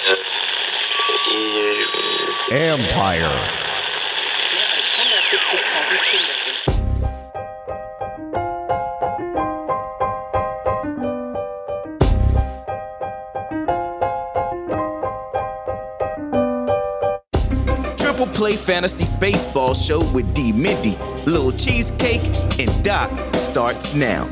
Empire. Triple Play Fantasy Spaceball Show with D. Mindy, Little Cheesecake, and Doc starts now.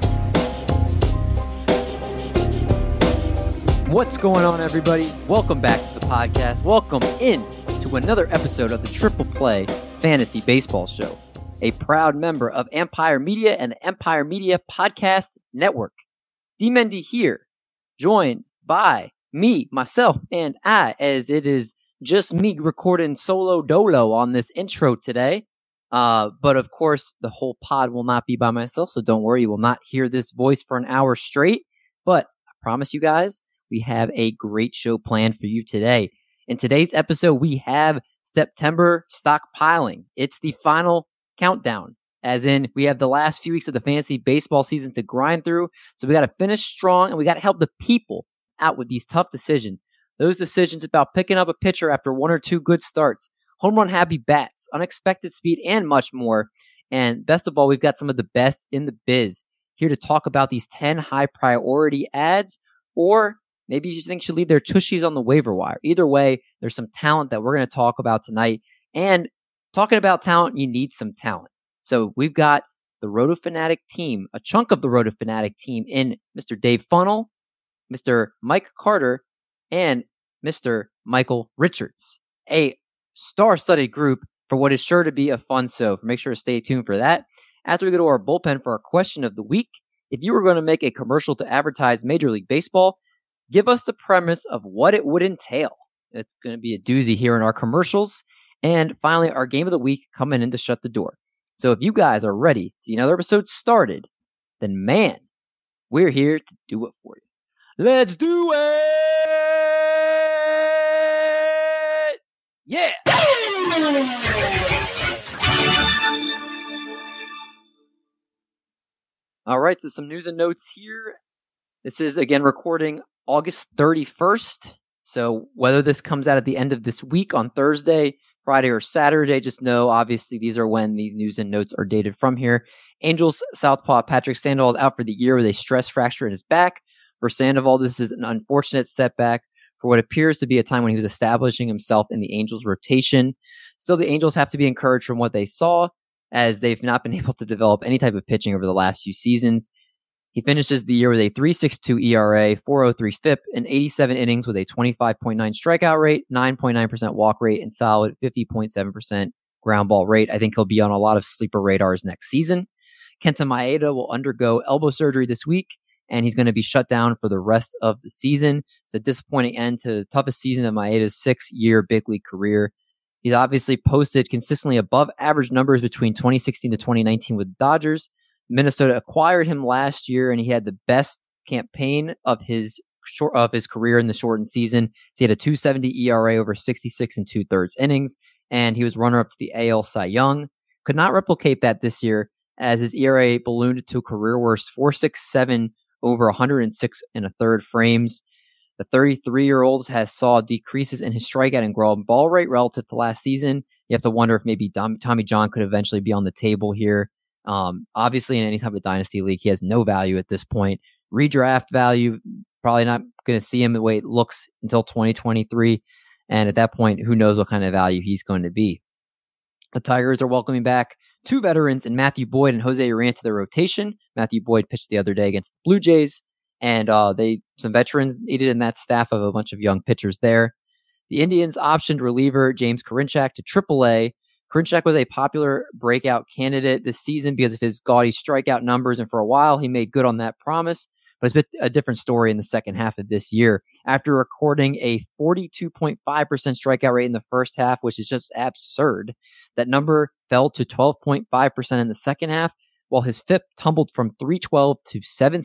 What's going on, everybody? Welcome back to the podcast. Welcome in to another episode of the Triple Play Fantasy Baseball Show, a proud member of Empire Media and the Empire Media Podcast Network. D. Mendy here, joined by me, myself, and I, as it is just me recording solo dolo on this intro today. But of course, the whole pod will not be by myself, so don't worry, you will not hear this voice for an hour straight. But I promise you guys, we have a great show planned for you today. In today's episode, we have September stockpiling. It's the final countdown, as in we have the last few weeks of the fantasy baseball season to grind through. So we got to finish strong, and we got to help the people out with these tough decisions. Those decisions about picking up a pitcher after one or two good starts, home run happy bats, unexpected speed, and much more. And best of all, we've got some of the best in the biz here to talk about these 10 high priority ads, or maybe you think should leave their tushies on the waiver wire. Either way, there's some talent that we're going to talk about tonight. And talking about talent, you need some talent. So we've got the Roto Fanatic team, a chunk of the Roto Fanatic team in Mr. Dave Funnel, Mr. Mike Carter, and Mr. Michael Richards. A star-studded group for what is sure to be a fun show. Make sure to stay tuned for that. After we go to our bullpen for our question of the week, if you were going to make a commercial to advertise Major League Baseball, give us the premise of what it would entail. It's going to be a doozy here in our commercials. And finally, our game of the week coming in to shut the door. So if you guys are ready to see another episode started, then man, we're here to do it for you. Let's do it! Yeah! All right, so some news and notes here. This is, again, recording August 31st. So whether this comes out at the end of this week on Thursday, Friday, or Saturday, just know, obviously, these are when these news and notes are dated from here. Angels southpaw Patrick Sandoval is out for the year with a stress fracture in his back. For Sandoval, this is an unfortunate setback for what appears to be a time when he was establishing himself in the Angels' rotation. Still, the Angels have to be encouraged from what they saw, as they've not been able to develop any type of pitching over the last few seasons. He finishes the year with a 3.62 ERA, 4.03 FIP, and 87 innings with a 25.9 strikeout rate, 9.9% walk rate, and solid 50.7% ground ball rate. I think he'll be on a lot of sleeper radars next season. Kenta Maeda will undergo elbow surgery this week, and he's going to be shut down for the rest of the season. It's a disappointing end to the toughest season of Maeda's 6-year big league career. He's obviously posted consistently above average numbers between 2016 to 2019 with the Dodgers. Minnesota acquired him last year, and he had the best campaign of his career in the shortened season. So he had a 2.70 ERA over 66 and 2/3 innings, and he was runner-up to the AL Cy Young. Could not replicate that this year, as his ERA ballooned to a career worst 4.67 over 106 and a third frames. The 33-year-old has saw decreases in his strikeout and ground ball rate relative to last season. You have to wonder if maybe Tommy John could eventually be on the table here. Obviously, in any type of dynasty league, he has no value at this point. Redraft value, probably not going to see him the way it looks until 2023. And at that point, who knows what kind of value he's going to be. The Tigers are welcoming back two veterans in Matthew Boyd and Jose Urán to their rotation. Matthew Boyd pitched the other day against the Blue Jays, and some veterans needed in that staff of a bunch of young pitchers there. The Indians optioned reliever James Karinchak to AAA. Karinchak was a popular breakout candidate this season because of his gaudy strikeout numbers, and for a while he made good on that promise. But it's been a different story in the second half of this year. After recording a 42.5% strikeout rate in the first half, which is just absurd, that number fell to 12.5% in the second half, while his FIP tumbled from 312 to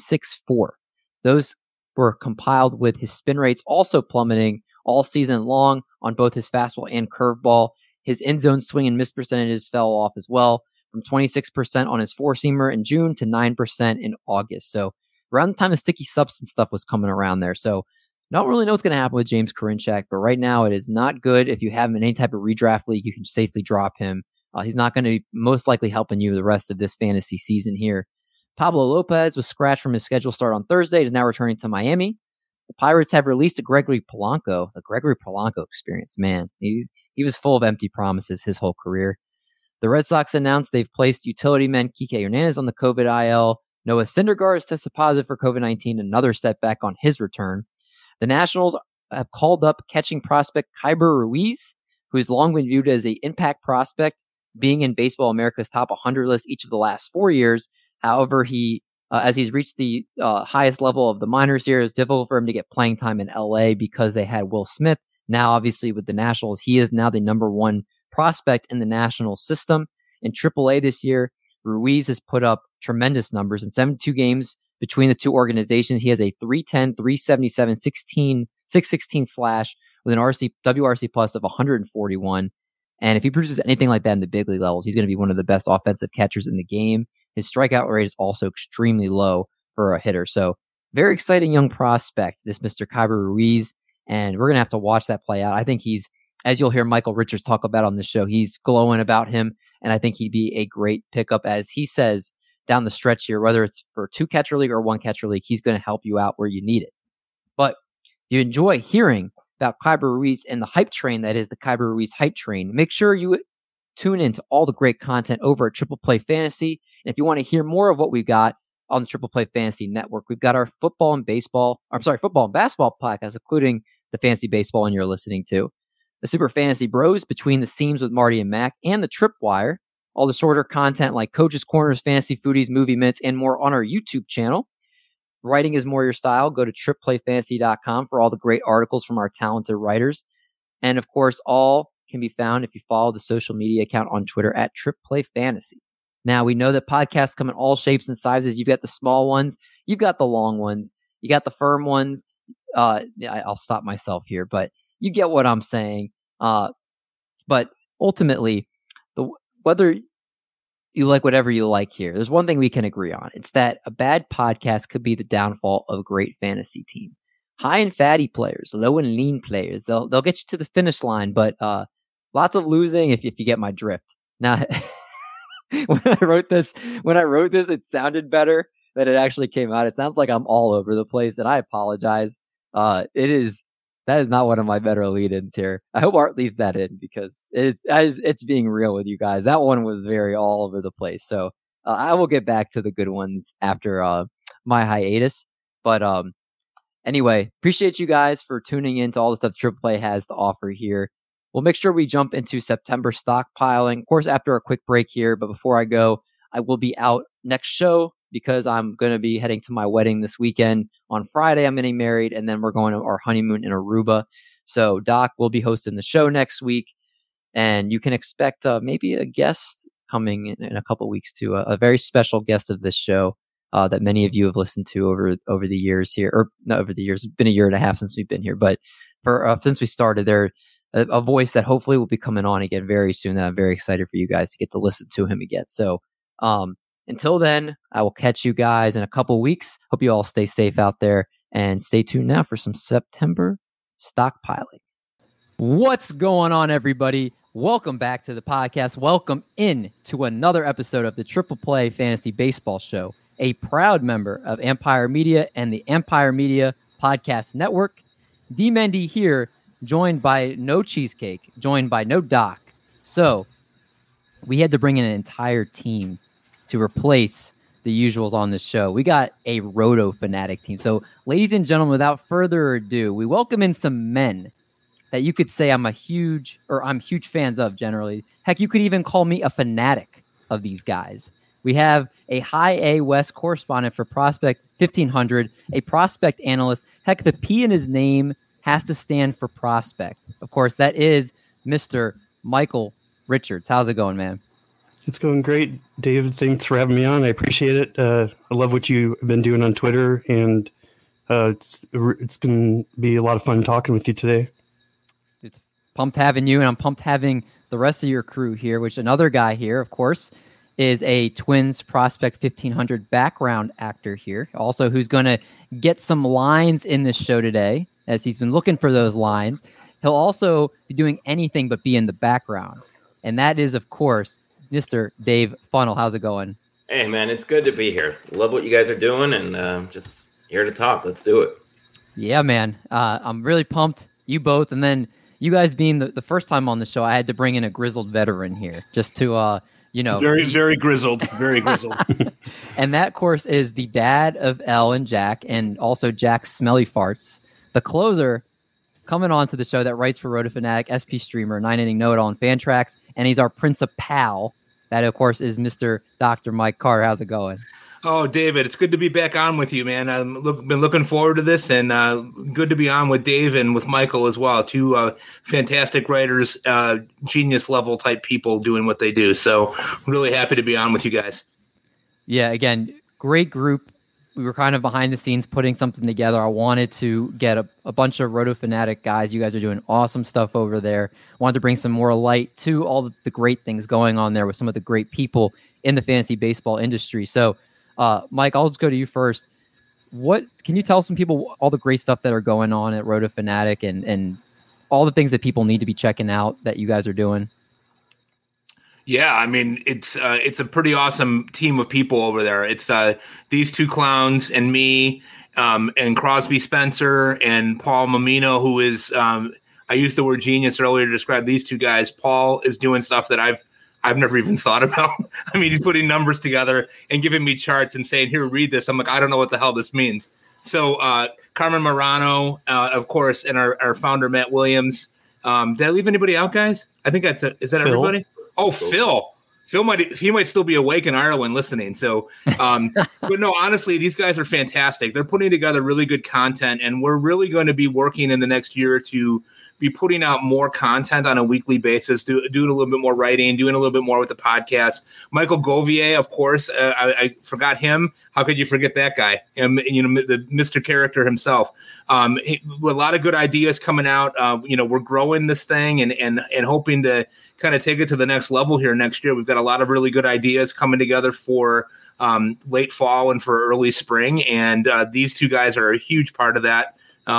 764. Those were compiled with his spin rates also plummeting all season long on both his fastball and curveball. His end zone swing and miss percentages fell off as well, from 26% on his four-seamer in June to 9% in August. So around the time the sticky substance stuff was coming around there. So Don't really know what's going to happen with James Karinchak, but right now it is not good. If you have him in any type of redraft league, you can safely drop him. He's not going to be most likely helping you the rest of this fantasy season here. Pablo Lopez was scratched from his scheduled start on Thursday. He's now returning to Miami. The Pirates have released Gregory Polanco. The Gregory Polanco experience, man. He was full of empty promises his whole career. The Red Sox announced they've placed utility man Kike Hernandez on the COVID IL. Noah Syndergaard has tested positive for COVID-19, another setback on his return. The Nationals have called up catching prospect Kyber Ruiz, who has long been viewed as an impact prospect, being in Baseball America's top 100 list each of the last 4 years. However, as he's reached the highest level of the minors here, it's difficult for him to get playing time in LA because they had Will Smith. Now, obviously, with the Nationals, he is now the number one prospect in the national system. In AAA this year, Ruiz has put up tremendous numbers in 72 games between the two organizations. He has a 310, 377, 616 slash with an WRC plus of 141. And if he produces anything like that in the big league levels, he's going to be one of the best offensive catchers in the game. His strikeout rate is also extremely low for a hitter. So very exciting young prospect, this Mr. Kyber Ruiz. And we're going to have to watch that play out. I think he's, as you'll hear Michael Richards talk about on the show, he's glowing about him. And I think he'd be a great pickup, as he says, down the stretch here, whether it's for 2-catcher league or 1-catcher league, he's going to help you out where you need it. But you enjoy hearing about Kyber Ruiz and the hype train that is the Kyber Ruiz hype train. Make sure you tune into all the great content over at Triple Play Fantasy. And if you want to hear more of what we've got on the Triple Play Fantasy Network, we've got our football and basketball podcast, including the fantasy baseball one you're listening to, the Super Fantasy Bros, Between the Seams with Marty and Mac, and the Tripwire. All the shorter content like Coach's Corners, Fantasy Foodies, Movie Minutes, and more on our YouTube channel. Writing is more your style. Go to tripplayfantasy.com for all the great articles from our talented writers. And of course, all can be found if you follow the social media account on Twitter at tripplayfantasy. Now, we know that podcasts come in all shapes and sizes. You've got the small ones. You've got the long ones. You got the firm ones. I'll stop myself here, but you get what I'm saying. But ultimately, whether you like whatever you like here, there's one thing we can agree on. It's that a bad podcast could be the downfall of a great fantasy team. High and fatty players, low and lean players, they'll get you to the finish line, but lots of losing if you get my drift. Now, when I wrote this, it sounded better than it actually came out. It sounds like I'm all over the place, and I apologize. That is not one of my better lead-ins here. I hope Art leaves that in because it's being real with you guys. That one was very all over the place. So I will get back to the good ones after my hiatus. But anyway, appreciate you guys for tuning in to all the stuff Triple Play has to offer here. We'll make sure we jump into September stockpiling, of course, after a quick break here. But before I go, I will be out next show because I'm going to be heading to my wedding this weekend. On Friday, I'm getting married, and then we're going to our honeymoon in Aruba. So Doc will be hosting the show next week, and you can expect maybe a guest coming in a couple of weeks too, a very special guest of this show that many of you have listened to over the years here, or not over the years. It's been a year and a half since we've been here, but since we started, there a voice that hopefully will be coming on again very soon. That I'm very excited for you guys to get to listen to him again. So until then, I will catch you guys in a couple weeks. Hope you all stay safe out there, and stay tuned now for some September stockpiling. What's going on, everybody? Welcome back to the podcast. Welcome in to another episode of the Triple Play Fantasy Baseball Show, a proud member of Empire Media and the Empire Media Podcast Network. D. Mendy here, joined by no Cheesecake, joined by no Doc. So we had to bring in an entire team to replace the usuals on this show. We got a Roto Fanatic team. So ladies and gentlemen, without further ado, we welcome in some men that you could say I'm huge fans of generally. Heck, you could even call me a fanatic of these guys. We have a high A West correspondent for Prospect 1500, a prospect analyst. Heck, the P in his name has to stand for prospect. Of course, that is Mr. Michael Richards. How's it going, man? It's going great, David. Thanks for having me on. I appreciate it. I love what you've been doing on Twitter, and it's going to be a lot of fun talking with you today. It's pumped having you, and I'm pumped having the rest of your crew here, which another guy here, of course, is a Twins Prospect 1500 background actor here, also who's going to get some lines in this show today. as he's been looking for those lines. He'll also be doing anything but be in the background. And that is, of course, Mr. Dave Funnell. How's it going? Hey, man, it's good to be here. Love what you guys are doing, and just here to talk. Let's do it. Yeah, man. I'm really pumped. You both. And then you guys being the first time on the show, I had to bring in a grizzled veteran here just to, very grizzled, very grizzled. And that, of course, is the dad of Elle and Jack, and also Jack's Smelly Farts, the closer coming on to the show that writes for RotoFanatic, SP Streamer, 9-Inning Know-It-All, and Fantrax. And he's our principal. That, of course, is Mr. Dr. Mike Carr. How's it going? Oh, David, it's good to be back on with you, man. I've been looking forward to this, and good to be on with Dave and with Michael as well. Two fantastic writers, genius-level type people doing what they do. So really happy to be on with you guys. Yeah, again, great group. We were kind of behind the scenes putting something together. I wanted to get a bunch of RotoFanatic guys. You guys are doing awesome stuff over there. Wanted to bring some more light to all the great things going on there with some of the great people in the fantasy baseball industry. So, Mike, I'll just go to you first. What can you tell some people all the great stuff that are going on at RotoFanatic and all the things that people need to be checking out that you guys are doing? Yeah, I mean, it's a pretty awesome team of people over there. It's these two clowns and me, and Crosby Spencer and Paul Mamino, who is I used the word genius earlier to describe these two guys. Paul is doing stuff that I've never even thought about. I mean, he's putting numbers together and giving me charts and saying, "Here, read this." I'm like, I don't know what the hell this means. So Carmen Marano, of course, and our founder Matt Williams. Did I leave anybody out, guys? I think is that Phil? Everybody? Oh, Phil might still be awake in Ireland listening. So, but no, honestly, these guys are fantastic. They're putting together really good content, and we're really going to be working in the next year or two, be putting out more content on a weekly basis, doing a little bit more writing, doing a little bit more with the podcast. Michael Govier, of course, I forgot him. How could you forget that guy? The Mr. Character himself. A lot of good ideas coming out. We're growing this thing and hoping to kind of take it to the next level here next year. We've got a lot of really good ideas coming together for late fall and for early spring, and these two guys are a huge part of that.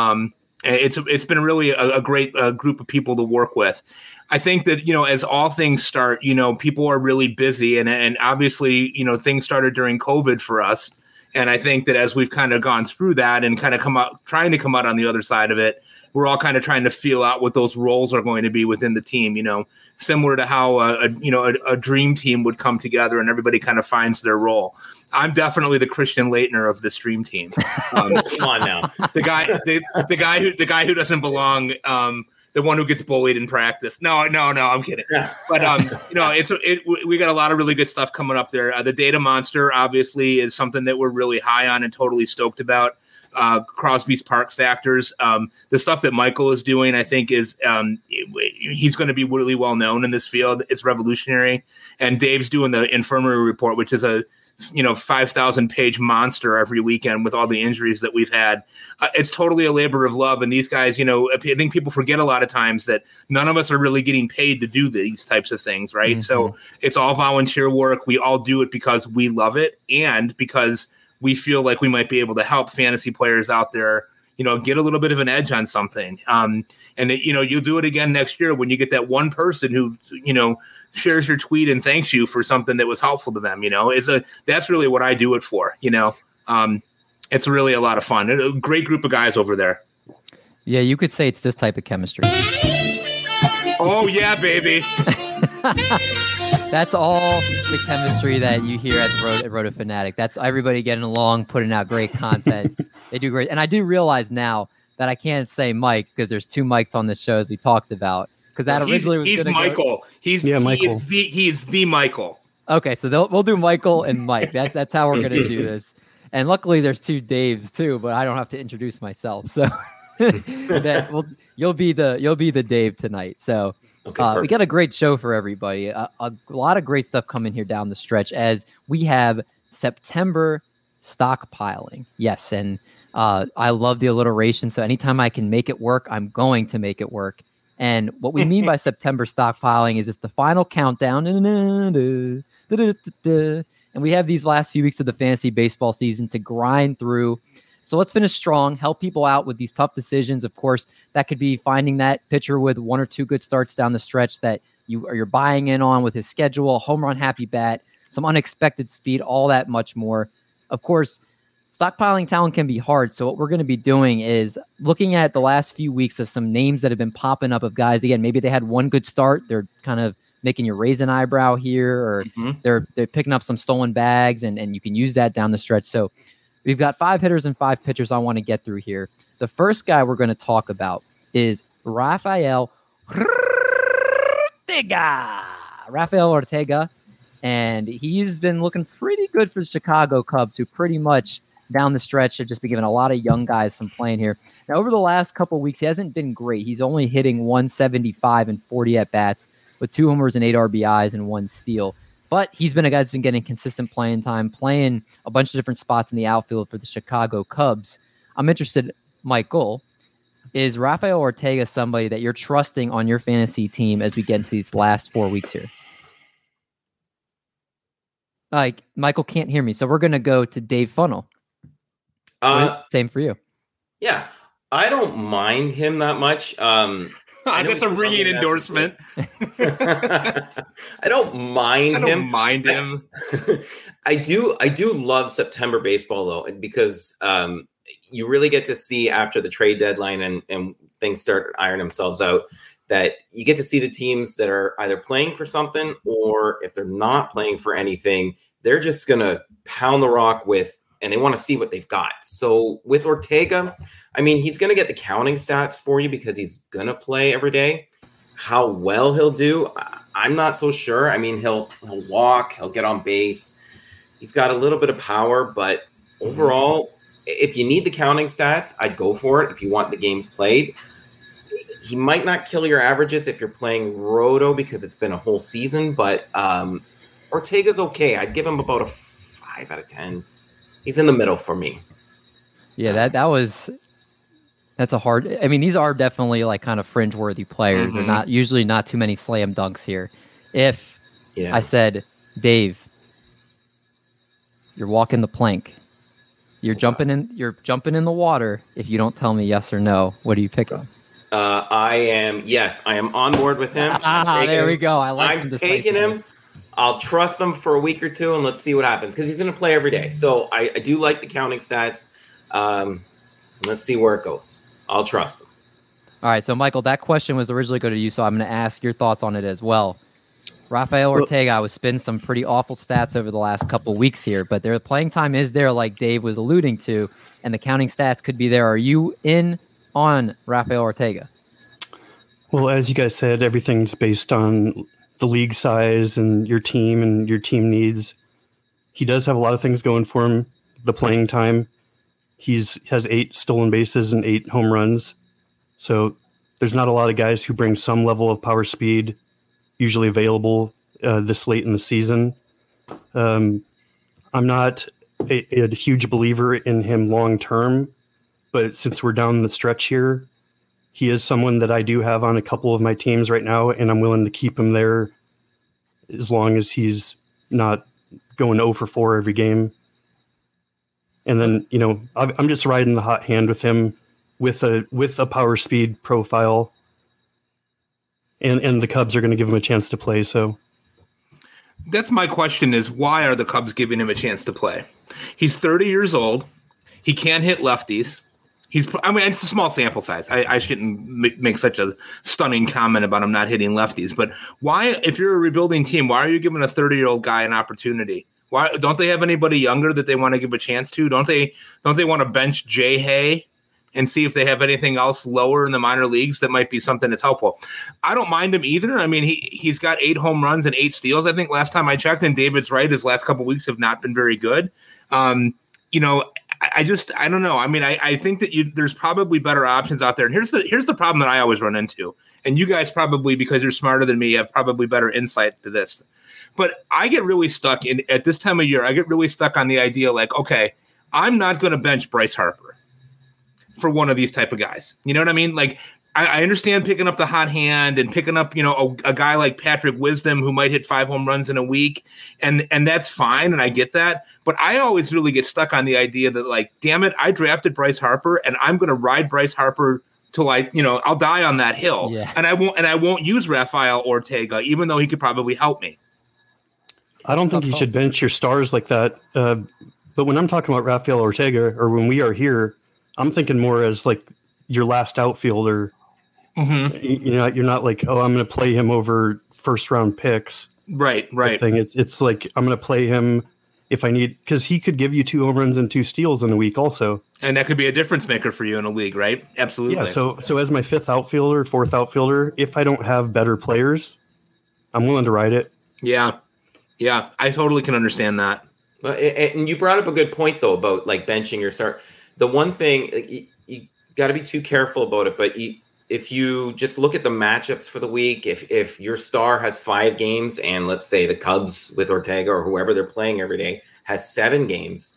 It's been really a great group of people to work with. I think that, as all things start, people are really busy, and obviously, things started during COVID for us. And I think that as we've kind of gone through that and kind of trying to come out on the other side of it, we're all kind of trying to feel out what those roles are going to be within the team, similar to how a dream team would come together and everybody kind of finds their role. I'm definitely the Christian Leitner of this dream team. Come on now. The guy who doesn't belong, the one who gets bullied in practice. No, I'm kidding. But we got a lot of really good stuff coming up there. The Data Monster obviously is something that we're really high on and totally stoked about. Crosby's Park Factors. The stuff that Michael is doing, I think, is he's going to be really well known in this field. It's revolutionary. And Dave's doing the Infirmary Report, which is a 5,000 page monster every weekend with all the injuries that we've had. It's totally a labor of love. And these guys, I think people forget a lot of times that none of us are really getting paid to do these types of things, right? Mm-hmm. So it's all volunteer work. We all do it because we love it and because we feel like we might be able to help fantasy players out there, get a little bit of an edge on something. You'll do it again next year when you get that one person who, shares your tweet and thanks you for something that was helpful to them. That's really what I do it for. It's really a lot of fun. A great group of guys over there. Yeah, you could say it's this type of chemistry. Oh yeah, baby. That's all the chemistry that you hear at RotoFanatic. That's everybody getting along, putting out great content. They do great. And I do realize now that I can't say Mike because there's two Mikes on this show, as we talked about. Because that originally was he's Michael. Michael. He's the Michael. Okay, so we'll do Michael and Mike. That's how we're gonna do this. And luckily, there's two Daves too, but I don't have to introduce myself. So you'll be the Dave tonight. So. Okay, we got a great show for everybody. A lot of great stuff coming here down the stretch as we have September stockpiling. Yes, and I love the alliteration. So anytime I can make it work, I'm going to make it work. And what we mean by September stockpiling is it's the final countdown. And we have these last few weeks of the fantasy baseball season to grind through So let's finish strong, help people out with these tough decisions. Of course, that could be finding that pitcher with 1 or 2 good starts down the stretch that you're buying in on with his schedule, home run happy bat, some unexpected speed, all that much more. Of course, stockpiling talent can be hard. So what we're going to be doing is looking at the last few weeks of some names that have been popping up of guys. Again, maybe they had one good start. They're kind of making you raise an eyebrow here, or they're picking up some stolen bags, and you can use that down the stretch. So we've got 5 hitters and 5 pitchers I want to get through here. The first guy we're going to talk about is Rafael Ortega. And he's been looking pretty good for the Chicago Cubs, who pretty much down the stretch have just been giving a lot of young guys some playing here. Now, over the last couple of weeks, he hasn't been great. He's only hitting 175 and 40 at-bats with 2 homers and 8 RBIs and 1 steal. But he's been a guy that's been getting consistent playing time, playing a bunch of different spots in the outfield for the Chicago Cubs. I'm interested, Michael, is Rafael Ortega somebody that you're trusting on your fantasy team as we get into these last 4 weeks here? Like, Michael can't hear me, so we're going to go to Dave Funnel. Same for you. Yeah, I don't mind him that much. That's a ringing endorsement. I don't mind him. I do love September baseball, though, because you really get to see after the trade deadline and things start ironing themselves out, that you get to see the teams that are either playing for something, or if they're not playing for anything, they're just going to pound the rock and they want to see what they've got. So with Ortega, I mean, he's going to get the counting stats for you because he's going to play every day. How well he'll do, I'm not so sure. I mean, he'll walk, he'll get on base. He's got a little bit of power, but overall, if you need the counting stats, I'd go for it if you want the games played. He might not kill your averages if you're playing Roto because it's been a whole season, but Ortega's okay. I'd give him about a 5 out of 10. He's in the middle for me. Yeah, that's a hard. I mean, these are definitely like kind of fringe-worthy players. They're not usually not too many slam dunks here. If I said, Dave, you're walking the plank, you're jumping in the water. If you don't tell me yes or no, what are you picking? I am on board with him. There we go. I'm taking him. I'll trust them for a week or two, and let's see what happens, because he's going to play every day. So I do like the counting stats. Let's see where it goes. I'll trust him. All right, so Michael, that question was originally going to you, so I'm going to ask your thoughts on it as well. Rafael Ortega was spinning some pretty awful stats over the last couple of weeks here, but their playing time is there, like Dave was alluding to, and the counting stats could be there. Are you in on Rafael Ortega? Well, as you guys said, everything's based on the league size and your team needs. He does have a lot of things going for him. The playing time. Has 8 stolen bases and 8 home runs. So there's not a lot of guys who bring some level of power speed usually available this late in the season. I'm not a huge believer in him long term, but since we're down the stretch here, he is someone that I do have on a couple of my teams right now, and I'm willing to keep him there as long as he's not going 0 for 4 every game. And then, I'm just riding the hot hand with him with a power speed profile, and the Cubs are going to give him a chance to play. So that's my question: is why are the Cubs giving him a chance to play? He's 30 years old. He can't hit lefties. It's a small sample size. I shouldn't make such a stunning comment about him not hitting lefties. But why, if you're a rebuilding team, why are you giving a 30-year-old guy an opportunity? Why don't they have anybody younger that they want to give a chance to? Don't they want to bench Jay Hay and see if they have anything else lower in the minor leagues that might be something that's helpful? I don't mind him either. I mean, he's got 8 home runs and 8 steals, I think, last time I checked. And David's right; his last couple of weeks have not been very good. I don't know. I mean, I think that there's probably better options out there. And here's the problem that I always run into. And you guys probably, because you're smarter than me, have probably better insight to this. But I get really stuck at this time of year. I get really stuck on the idea like, okay, I'm not going to bench Bryce Harper for one of these type of guys. You know what I mean? Like, I understand picking up the hot hand and picking up, a guy like Patrick Wisdom who might hit 5 home runs in a week, and that's fine, and I get that. But I always really get stuck on the idea that, like, damn it, I drafted Bryce Harper, and I'm going to ride Bryce Harper till I'll die on that hill, and I won't use Rafael Ortega, even though he could probably help me. I don't think you should bench your stars like that. But when I'm talking about Rafael Ortega, or when we are here, I'm thinking more as like your last outfielder. Mm-hmm. You're not like, oh, I'm going to play him over first round picks. Right. It's like I'm going to play him if I need, because he could give you 2 home runs and 2 steals in a week also. And that could be a difference maker for you in a league, right? Absolutely. Yeah. So as my 5th outfielder, 4th outfielder, if I don't have better players, I'm willing to ride it. Yeah. I totally can understand that. And you brought up a good point though about like benching your start. The one thing you got to be too careful about it, but if you just look at the matchups for the week, if your star has 5 games and let's say the Cubs with Ortega or whoever they're playing every day has 7 games,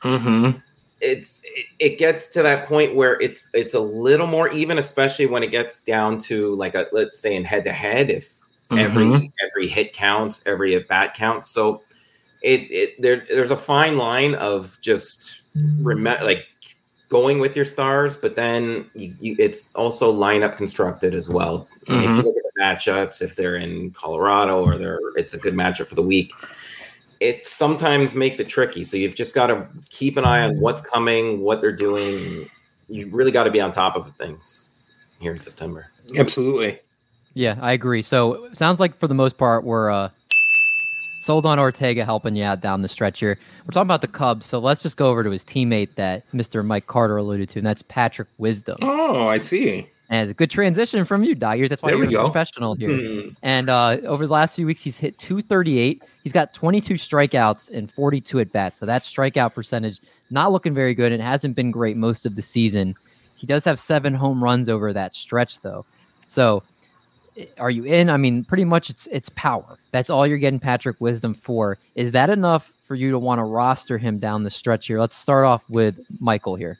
it gets to that point where it's a little more even, especially when it gets down to like let's say in head to head, if every hit counts, every at bat counts. So there's a fine line of just going with your stars, but then it's also lineup constructed as well. And if you look at the matchups, if they're in Colorado or it's a good matchup for the week, it sometimes makes it tricky. So you've just got to keep an eye on what's coming, what they're doing. You really got to be on top of things here in September. Absolutely. Yeah, I agree. So it sounds like for the most part, we're sold on Ortega helping you out down the stretch here. We're talking about the Cubs, so let's just go over to his teammate that Mr. Mike Carter alluded to, and that's Patrick Wisdom. Oh, I see. And it's a good transition from you, Doc. That's why you're a professional here. Mm-hmm. And over the last few weeks, he's hit 238. He's got 22 strikeouts and 42 at-bats. So that strikeout percentage not looking very good. It hasn't been great most of the season. He does have 7 home runs over that stretch, though. So are you in? I mean, pretty much it's power. That's all you're getting Patrick Wisdom for. Is that enough for you to want to roster him down the stretch here? Let's start off with Michael here.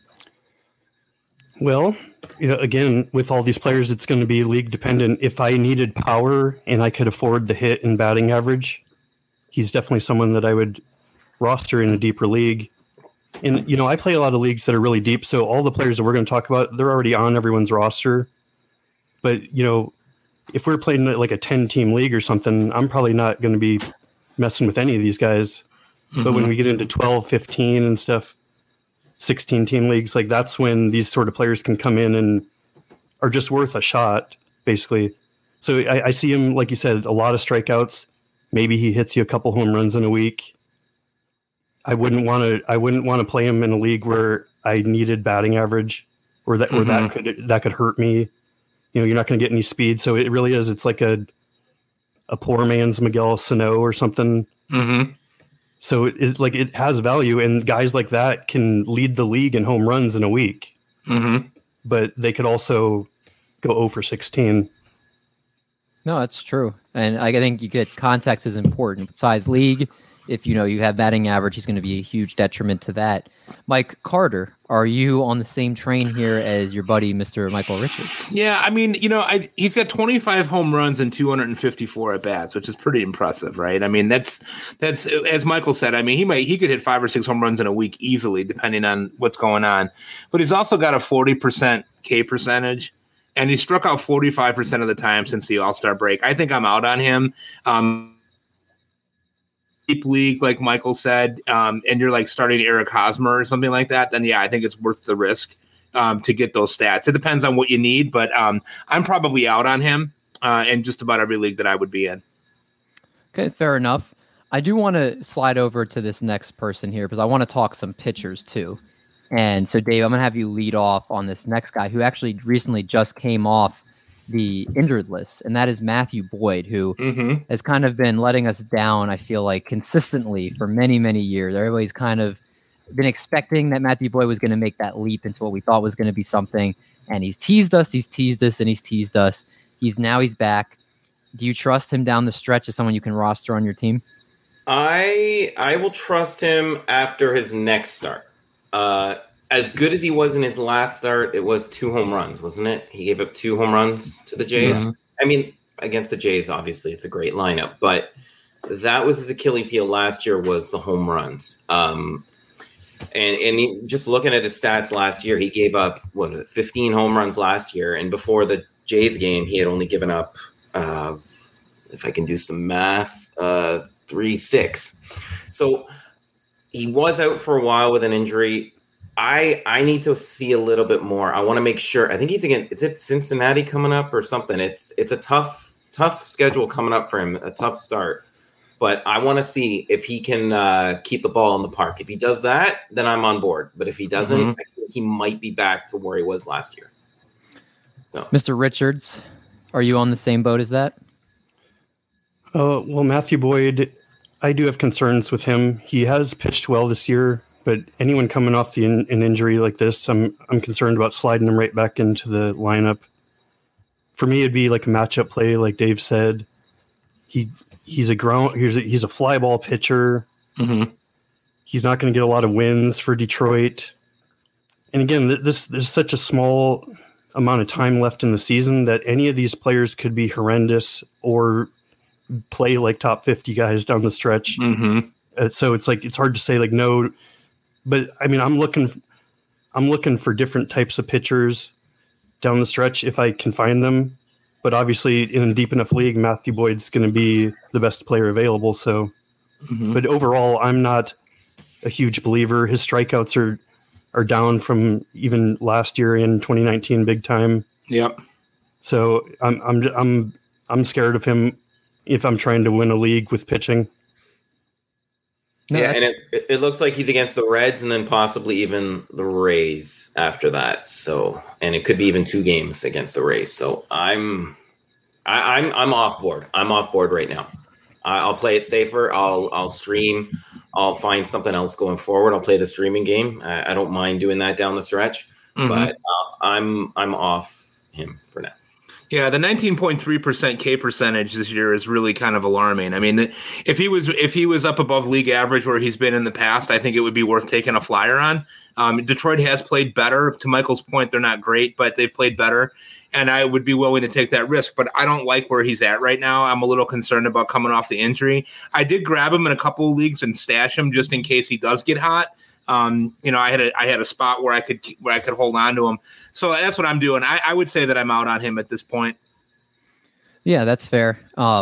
Well, again, with all these players, it's going to be league dependent. If I needed power and I could afford the hit and batting average, he's definitely someone that I would roster in a deeper league. And, I play a lot of leagues that are really deep. So all the players that we're going to talk about, they're already on everyone's roster. But, if we're playing like a 10-team league or something, I'm probably not going to be messing with any of these guys. Mm-hmm. But when we get into 12, 15 and stuff, 16-team leagues, like that's when these sort of players can come in and are just worth a shot, basically. So I see him, like you said, a lot of strikeouts. Maybe he hits you a couple home runs in a week. I wouldn't want to play him in a league where I needed batting average, or that could hurt me. You're not going to get any speed. So it really is. It's like a poor man's Miguel Sano or something. Mm-hmm. So it has value, and guys like that can lead the league in home runs in a week. Mm-hmm. But they could also go 0 for 16. No, that's true. And I think you get context is important. Besides league, if you have batting average, he's going to be a huge detriment to that. Mike Carter, are you on the same train here as your buddy, Mr. Michael Richards? Yeah, I mean, he's got 25 home runs and 254 at bats, which is pretty impressive, right? I mean, that's as Michael said. I mean, he could hit 5 or 6 home runs in a week easily, depending on what's going on. But he's also got a 40% K percentage, and he struck out 45% of the time since the All-Star break. I think I'm out on him. Deep league, like Michael said, and you're like starting Eric Hosmer or something like that, then yeah, I think it's worth the risk to get those stats. It depends on what you need, but I'm probably out on him in just about every league that I would be in. Okay, fair enough. I do want to slide over to this next person here because I want to talk some pitchers too. And so, Dave, I'm going to have you lead off on this next guy who actually recently just came off the injured list, and that is Matthew Boyd, who has kind of been letting us down, I feel like, consistently for many, many years. Everybody's kind of been expecting that Matthew Boyd was going to make that leap into what we thought was going to be something, and he's teased us, and he's teased us. He's back. Do you trust him down the stretch as someone you can roster on your team? I will trust him after his next start. as good as he was in his last start, it was 2 home runs, wasn't it? He gave up 2 home runs to the Jays. Mm-hmm. I mean, against the Jays, obviously, it's a great lineup, but that was his Achilles heel last year, was the home runs. And just looking at his stats last year, he gave up 15 home runs last year, and before the Jays game, he had only given up, if I can do some math, 3-6. So he was out for a while with an injury. I need to see a little bit more. I want to make sure. I think he's again. Is it Cincinnati coming up or something? It's a tough schedule coming up for him. A tough start, but I want to see if he can keep the ball in the park. If he does that, then I'm on board. But if he doesn't, I think he might be back to where he was last year. So, Mr. Richards, are you on the same boat as that? Well, Matthew Boyd, I do have concerns with him. He has pitched well this year. But anyone coming off an injury like this, I'm concerned about sliding him right back into the lineup. For me, it'd be like a matchup play, like Dave said. He's a fly ball pitcher. Mm-hmm. He's not going to get a lot of wins for Detroit. And again, there's such a small amount of time left in the season that any of these players could be horrendous or play like top 50 guys down the stretch. Mm-hmm. So it's hard to say like no. But I mean, I'm looking for different types of pitchers down the stretch if I can find them. But obviously, in a deep enough league, Matthew Boyd's going to be the best player available. So, But overall, I'm not a huge believer. His strikeouts are down from even last year in 2019, big time. Yep. So I'm scared of him if I'm trying to win a league with pitching. No, yeah, and it looks like he's against the Reds and then possibly even the Rays after that. So, and it could be even 2 games against the Rays. So I'm off board. I'm off board right now. I'll play it safer. I'll stream. I'll find something else going forward. I'll play the streaming game. I don't mind doing that down the stretch, but I'm off him for now. Yeah, the 19.3% K percentage this year is really kind of alarming. I mean, if he was up above league average where he's been in the past, I think it would be worth taking a flyer on. Detroit has played better. To Michael's point, they're not great, but they've played better, and I would be willing to take that risk. But I don't like where he's at right now. I'm a little concerned about coming off the injury. I did grab him in a couple of leagues and stash him just in case he does get hot. I had a spot where I could hold on to him. So that's what I'm doing. I would say that I'm out on him at this point. Yeah, that's fair.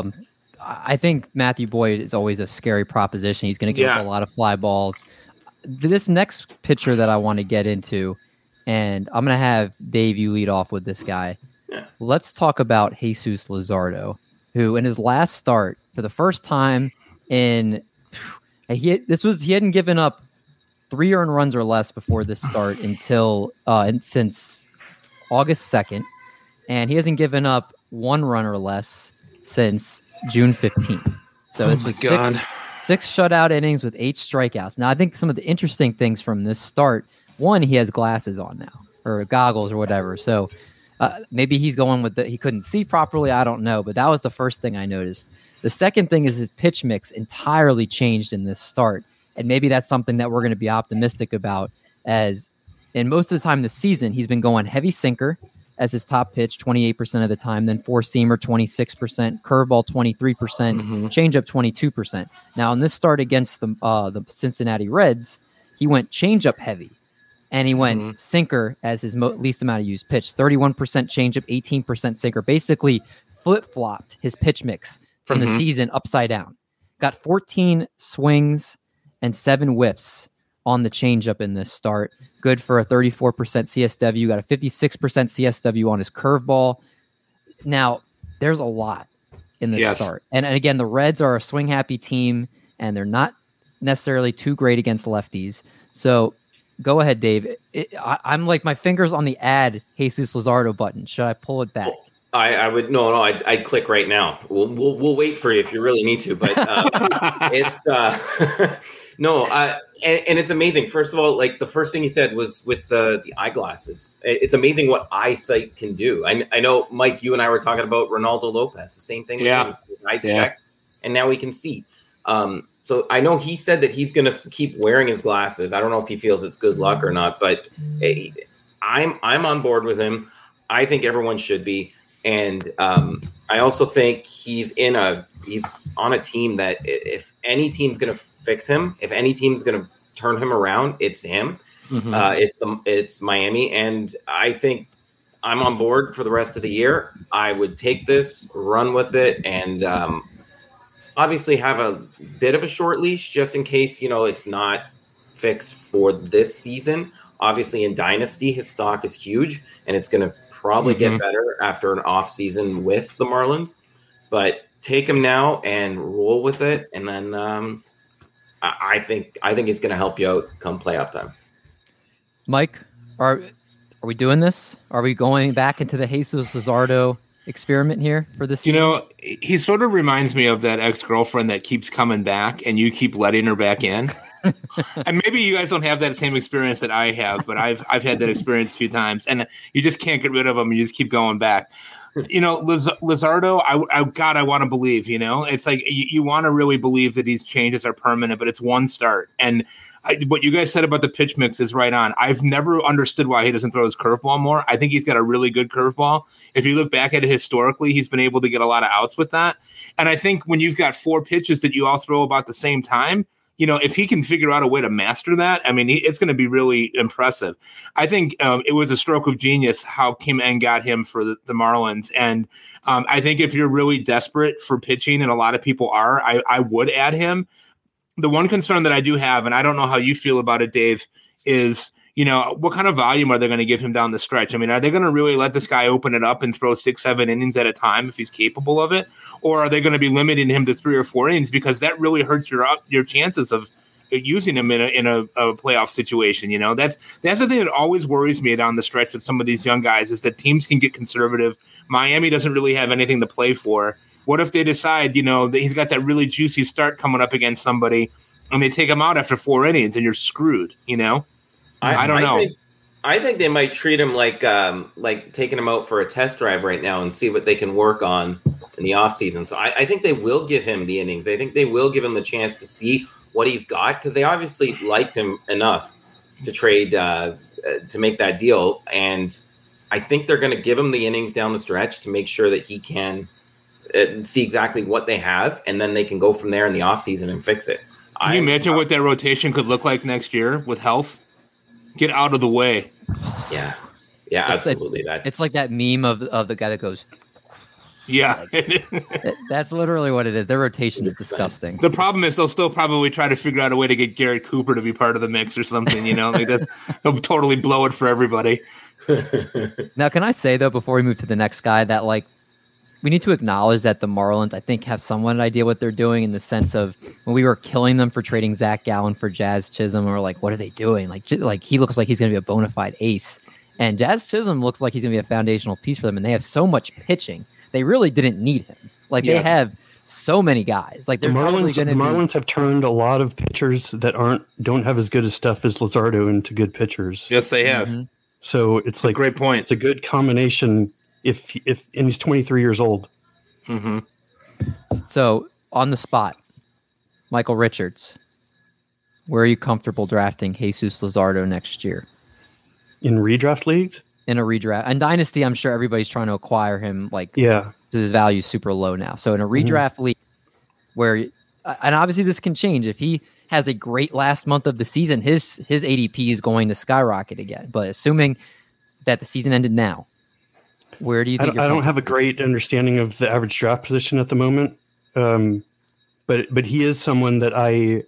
I think Matthew Boyd is always a scary proposition. He's going to give up a lot of fly balls. This next pitcher that I want to get into, and I'm going to have Dave, you lead off with this guy. Yeah. Let's talk about Jesus Luzardo, who in his last start, for the first time he hadn't given up 3 earned runs or less before this start since August 2nd, and he hasn't given up 1 run or less since June 15th. So this was 6 shutout innings with 8 strikeouts. Now, I think some of the interesting things from this start, one, he has glasses on now, or goggles or whatever. So maybe he's going with he couldn't see properly. I don't know, but that was the first thing I noticed. The second thing is his pitch mix entirely changed in this start. And maybe that's something that we're going to be optimistic about, as in most of the time this season, he's been going heavy sinker as his top pitch 28% of the time, then 4-seamer 26%, curveball 23%, changeup 22%. Now, in this start against the Cincinnati Reds, he went changeup heavy, and he went sinker as his least amount of used pitch, 31% changeup, 18% sinker, basically flip-flopped his pitch mix from the season upside down. Got 14 swings and 7 whiffs on the changeup in this start. Good for a 34% CSW. Got a 56% CSW on his curveball. Now, there's a lot in this start. And again, the Reds are a swing-happy team, and they're not necessarily too great against lefties. So go ahead, Dave. I'm like my fingers on the add Jesus Luzardo button. Should I pull it back? I would I'd click right now. We'll wait for you if you really need to, but it's and it's amazing. First of all, like the first thing he said was with the eyeglasses. It's amazing what eyesight can do. I know, Mike, you and I were talking about Ronaldo Lopez, the same thing. Yeah, eyes checked, and now we can see. So I know he said that he's going to keep wearing his glasses. I don't know if he feels it's good luck or not, but I'm on board with him. I think everyone should be. And I also think he's on a team that if any team's going to fix him, if any team's going to turn him around, it's him. Mm-hmm. It's Miami. And I think I'm on board for the rest of the year. I would take this, run with it, and obviously have a bit of a short leash just in case, it's not fixed for this season. Obviously in Dynasty, his stock is huge, and it's going to probably get better after an off season with the Marlins, but take him now and roll with it. And then I think it's going to help you out come playoff time. Mike, are we doing this? Are we going back into the Jesus Luzardo experiment here for this season? He sort of reminds me of that ex-girlfriend that keeps coming back and you keep letting her back in. And maybe you guys don't have that same experience that I have, but I've had that experience a few times, and you just can't get rid of them. You just keep going back. Luzardo, I want to believe. It's like you want to really believe that these changes are permanent, but it's one start. And what you guys said about the pitch mix is right on. I've never understood why he doesn't throw his curveball more. I think he's got a really good curveball. If you look back at it historically, he's been able to get a lot of outs with that. And I think when you've got 4 pitches that you all throw about the same time, if he can figure out a way to master that, it's going to be really impressive. I think it was a stroke of genius how Kim Ng got him for the Marlins. And I think if you're really desperate for pitching, and a lot of people are, I would add him. The one concern that I do have, and I don't know how you feel about it, Dave, is, what kind of volume are they going to give him down the stretch? Are they going to really let this guy open it up and throw 6-7 innings at a time if he's capable of it? Or are they going to be limiting him to 3 or 4 innings? Because that really hurts your chances of using him in a playoff situation. That's the thing that always worries me down the stretch with some of these young guys is that teams can get conservative. Miami doesn't really have anything to play for. What if they decide, that he's got that really juicy start coming up against somebody and they take him out after 4 innings and you're screwed, I don't know. I think they might treat him like taking him out for a test drive right now and see what they can work on in the offseason. So I think they will give him the innings. I think they will give him the chance to see what he's got, because they obviously liked him enough to trade to make that deal. And I think they're going to give him the innings down the stretch to make sure that he can see exactly what they have, and then they can go from there in the offseason and fix it. Can you imagine what that rotation could look like next year with health? Get out of the way. Yeah, absolutely. It's like that meme of the guy that goes, yeah. That's literally what it is. Their rotation is disgusting. The problem is they'll still probably try to figure out a way to get Garrett Cooper to be part of the mix or something, like that. They'll totally blow it for everybody. Now, can I say, though, before we move to the next guy, that we need to acknowledge that the Marlins, I think, have somewhat an idea what they're doing, in the sense of when we were killing them for trading Zach Gallen for Jazz Chisholm, we were like, what are they doing? Like he looks like he's going to be a bona fide ace. And Jazz Chisholm looks like he's going to be a foundational piece for them. And they have so much pitching. They really didn't need him. They have so many guys. The Marlins have turned a lot of pitchers that don't have as good a stuff as Luzardo into good pitchers. Yes, they have. Mm-hmm. So it's like great point. It's a good combination. If and he's 23 years old. Mm-hmm. So on the spot, Michael Richards, where are you comfortable drafting Jesus Luzardo next year? In redraft leagues? In a redraft. And Dynasty, I'm sure everybody's trying to acquire him. Because his value is super low now. So in a redraft league where, and obviously this can change. If he has a great last month of the season, his ADP is going to skyrocket again. But assuming that the season ended now, where do you think? I don't have a great understanding of the average draft position at the moment, but he is someone that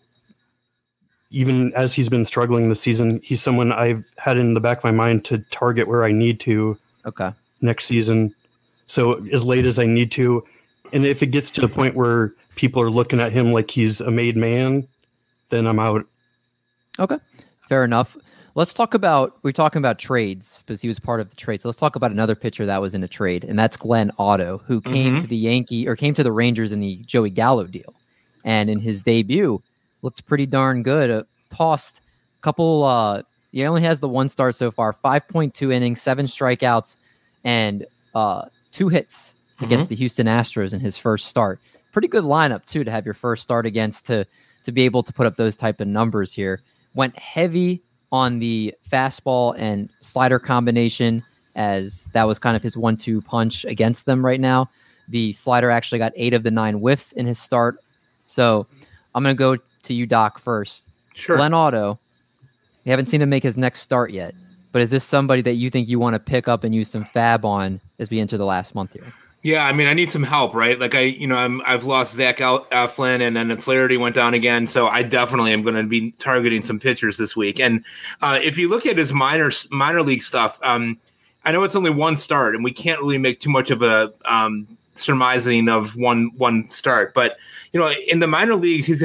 even as he's been struggling this season, he's someone I've had in the back of my mind to target where I need to. Okay. Next season, so as late as I need to, and if it gets to the point where people are looking at him like he's a made man, then I'm out. Okay, fair enough. We're talking about trades because he was part of the trade. So let's talk about another pitcher that was in a trade, and that's Glenn Otto, who came to came to the Rangers in the Joey Gallo deal. And in his debut, looked pretty darn good. Tossed a couple, he only has the 1 start so far, 5.2 innings, 7 strikeouts, and 2 hits against the Houston Astros in his first start. Pretty good lineup, too, to have your first start against, to to be able to put up those type of numbers here. Went heavy on the fastball and slider combination, as that was kind of his 1-2 punch against them right now. The slider actually got 8 of the 9 whiffs in his start. So I'm going to go to you, Doc, first. Sure. Glenn Otto, we haven't seen him make his next start yet, but is this somebody that you think you want to pick up and use some fab on as we enter the last month here? Yeah, I mean, I need some help, right? Like I've lost Zach Eflin, and then Flaherty went down again, so I definitely am going to be targeting some pitchers this week. And if you look at his minor league stuff, I know it's only one start, and we can't really make too much of a surmising of one start. But in the minor leagues, his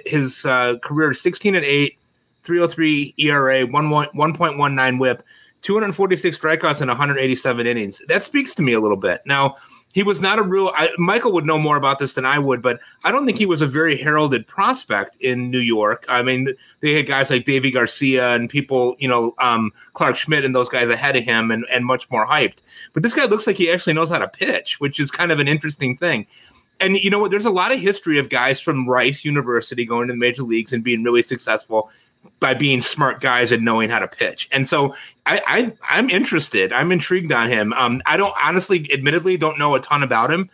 career is 16-8, 3.03 ERA, 1.19 WHIP, 246 strikeouts in 187 innings. That speaks to me a little bit. Now, he was not Michael would know more about this than I would, but I don't think he was a very heralded prospect in New York. I mean, they had guys like Davey Garcia and people, Clark Schmidt and those guys ahead of him and much more hyped. But this guy looks like he actually knows how to pitch, which is kind of an interesting thing. And you know what? There's a lot of history of guys from Rice University going to the major leagues and being really successful by being smart guys and knowing how to pitch. And so I'm interested. I'm intrigued on him. I don't admittedly don't know a ton about him.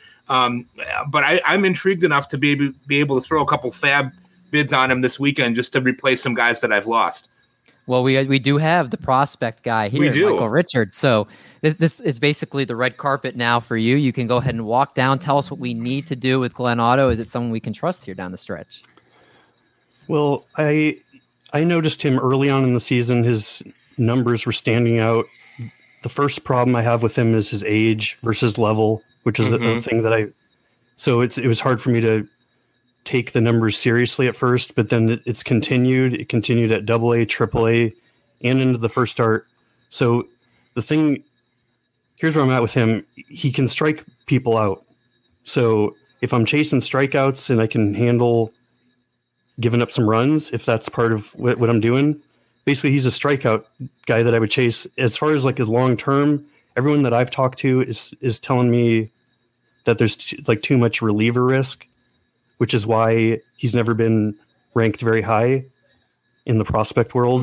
But I'm intrigued enough to be able to throw a couple fab bids on him this weekend just to replace some guys that I've lost. Well, we do have the prospect guy here, Michael Richards. So this is basically the red carpet now for you. You can go ahead and walk down. Tell us what we need to do with Glenn Otto. Is it someone we can trust here down the stretch? Well, I noticed him early on in the season. His numbers were standing out. The first problem I have with him is his age versus level, which is the thing that so it was hard for me to take the numbers seriously at first, but then it's continued. It continued at AA, AAA, and into the first start. So here's where I'm at with him. He can strike people out. So if I'm chasing strikeouts and I can handle giving up some runs, if that's part of what I'm doing, basically he's a strikeout guy that I would chase. As far as like his long term, everyone that I've talked to is telling me that there's too much reliever risk, which is why he's never been ranked very high in the prospect world.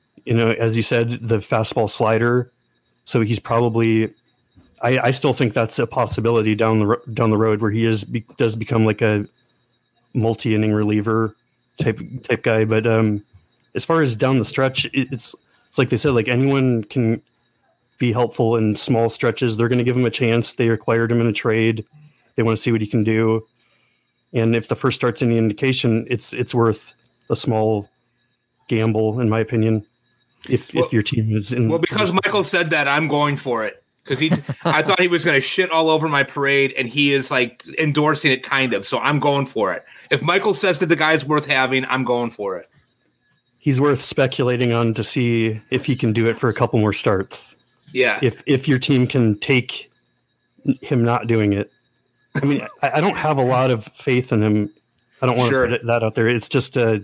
As you said, the fastball slider. So he's probably, I still think that's a possibility down the road where he does become like a multi-inning reliever type guy. But as far as down the stretch, it's like they said, like anyone can be helpful in small stretches. They're going to give him a chance. They acquired him in a trade. They want to see what he can do. And if the first start's any indication, it's worth a small gamble, in my opinion. If your team is in, because Michael said that, I'm going for it because I thought he was going to shit all over my parade, and he is like endorsing it kind of. So I'm going for it. If Michael says that the guy's worth having, I'm going for it. He's worth speculating on to see if he can do it for a couple more starts. Yeah. If your team can take him not doing it. I mean, I don't have a lot of faith in him. I don't want to put that out there. It's just I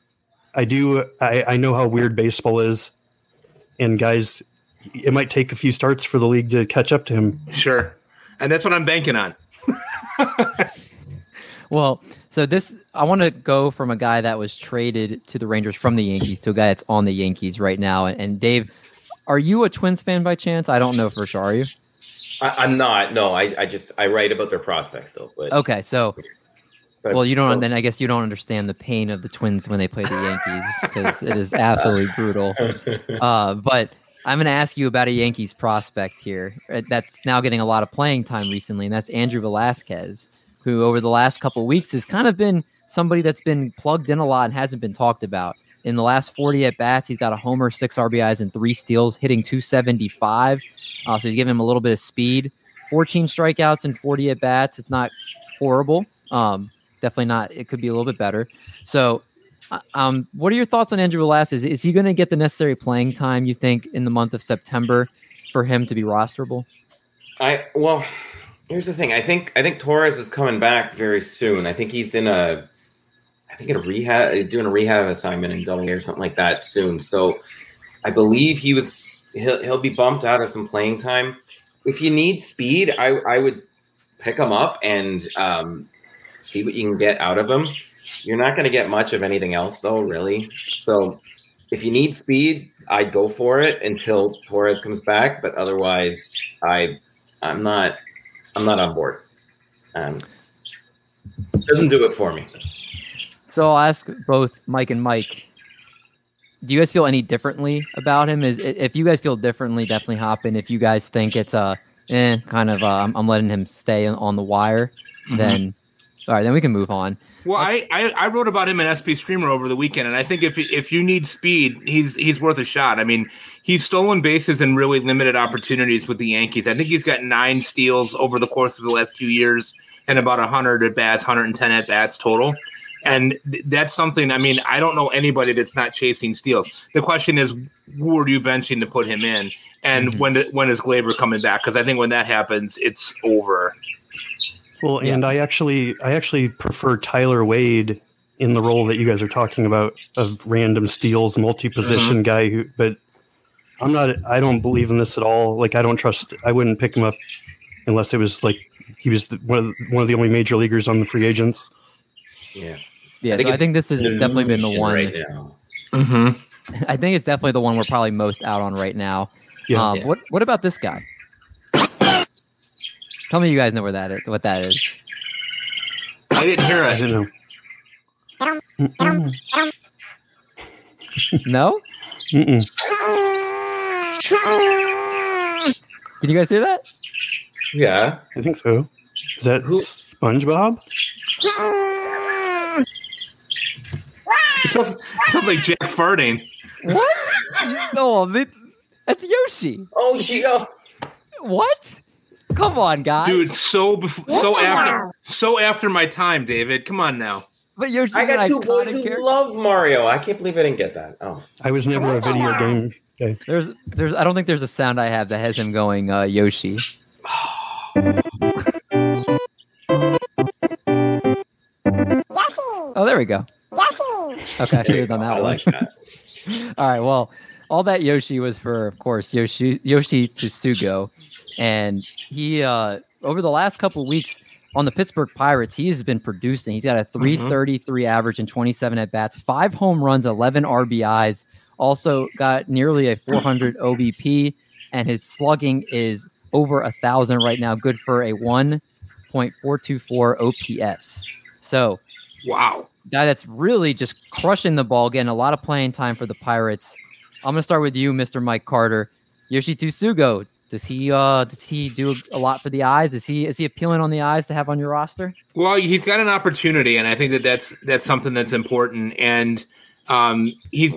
know how weird baseball is, and guys, it might take a few starts for the league to catch up to him. Sure. And that's what I'm banking on. Well, so I want to go from a guy that was traded to the Rangers from the Yankees to a guy that's on the Yankees right now. And Dave, are you a Twins fan by chance? I don't know for sure. Are you? I'm not. No, I write about their prospects though. But okay, so well, you don't. Then I guess you don't understand the pain of the Twins when they play the Yankees because it is absolutely brutal. But I'm going to ask you about a Yankees prospect here that's now getting a lot of playing time recently, and that's Andrew Velazquez, who over the last couple of weeks has kind of been somebody that's been plugged in a lot and hasn't been talked about. In the last 40 at-bats, he's got a homer, 6 RBIs, and 3 steals, hitting .275. So he's giving him a little bit of speed. 14 strikeouts and 40 at-bats. It's not horrible. Definitely not. It could be a little bit better. So what are your thoughts on Andrew Velazquez? Is he going to get the necessary playing time, you think, in the month of September for him to be rosterable? Well, here's the thing. I think Torres is coming back very soon. I think he's in a rehab assignment in AA or something like that soon. So I believe he'll be bumped out of some playing time. If you need speed, I would pick him up and see what you can get out of him. You're not going to get much of anything else, though, really. So if you need speed, I'd go for it until Torres comes back. But otherwise, I'm not on board. Doesn't do it for me. So I'll ask both Mike and Mike. Do you guys feel any differently about him? If you guys feel differently, definitely hop in. If you guys think it's I'm letting him stay on the wire, then all right, then we can move on. Well, I wrote about him in SP Streamer over the weekend, and I think if you need speed, he's worth a shot. I mean, he's stolen bases in really limited opportunities with the Yankees. I think he's got 9 steals over the course of the last 2 years and about 100 at-bats, 110 at-bats total. And that's something, I mean, I don't know anybody that's not chasing steals. The question is, who are you benching to put him in? And when is Gleyber coming back? Because I think when that happens, it's over. Well, and I actually prefer Tyler Wade in the role that you guys are talking about of random steals, multi-position guy. But I don't believe in this at all. Like, I wouldn't pick him up unless it was like he was one of the only major leaguers on the free agents. Yeah. Yeah, I think this has definitely been the one. Right now. I think it's definitely the one we're probably most out on right now. Yeah. What about this guy? Tell me you guys know what that is. I didn't hear it. I don't know. No? Mm-mm. Did you guys hear that? Yeah. I think so. Is that SpongeBob? It sounds like Jack farting. What? No, that's Yoshi. Oh, Gio. What? Come on, guys. Dude, so after my time, David. Come on now. But Yoshi, I got 2 boys who love Mario. I can't believe I didn't get that. Oh, I was never a video game guy. There's I don't think there's a sound I have that has him going Yoshi. Oh, there we go. Okay, I should have done that one. Like that. All right, well, all that Yoshi was for, of course, Yoshi Tsutsugo. And he, over the last couple of weeks on the Pittsburgh Pirates, he has been producing. He's got a 333 average and 27 at-bats, 5 home runs, 11 RBIs, also got nearly a 400 OBP, and his slugging is over 1,000 right now, good for a 1.424 OPS. So, wow. Guy that's really just crushing the ball, getting a lot of playing time for the Pirates. I'm going to start with you, Mr. Mike Carter. Yoshi Tsutsugo, does he do a lot for the eyes? Is he appealing on the eyes to have on your roster? Well, he's got an opportunity, and I think that's something that's important. And he's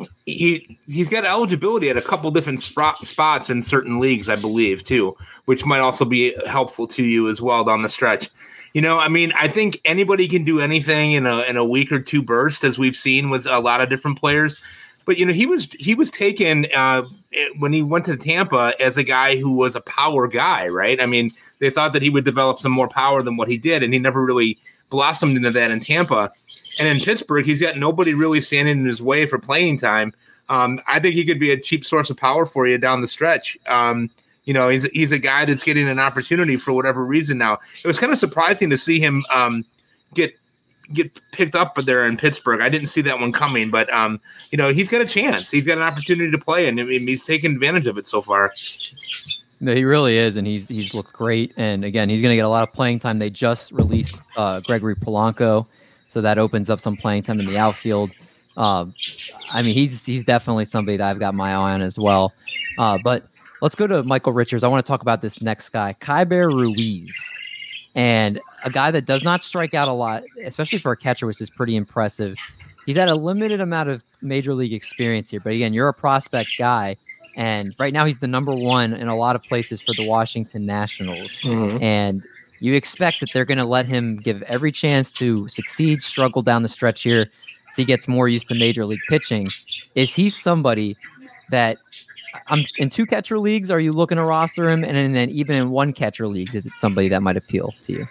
got eligibility at a couple different spots in certain leagues, I believe, too, which might also be helpful to you as well down the stretch. You know, I mean, I think anybody can do anything in a week or two burst, as we've seen with a lot of different players. But, you know, he was taken when he went to Tampa as a guy who was a power guy, right? I mean, they thought that he would develop some more power than what he did, and he never really blossomed into that in Tampa. And in Pittsburgh, he's got nobody really standing in his way for playing time. I think he could be a cheap source of power for you down the stretch. You know, he's a guy that's getting an opportunity for whatever reason now. It was kind of surprising to see him get picked up there in Pittsburgh. I didn't see that one coming, but you know, he's got a chance. He's got an opportunity to play, and he's taken advantage of it so far. No, he really is, and he's looked great. And again, he's going to get a lot of playing time. They just released Gregory Polanco, so that opens up some playing time in the outfield. I mean, he's definitely somebody that I've got my eye on as well. But let's go to Michael Richards. I want to talk about this next guy, Keiber Ruiz, and a guy that does not strike out a lot, especially for a catcher, which is pretty impressive. He's had a limited amount of major league experience here, but again, you're a prospect guy, and right now he's the number 1 in a lot of places for the Washington Nationals. And you expect that they're going to let him give every chance to succeed, struggle down the stretch here, so he gets more used to major league pitching. Is he somebody that in 2 catcher leagues, are you looking to roster him? And then even in 1 catcher league, is it somebody that might appeal to you?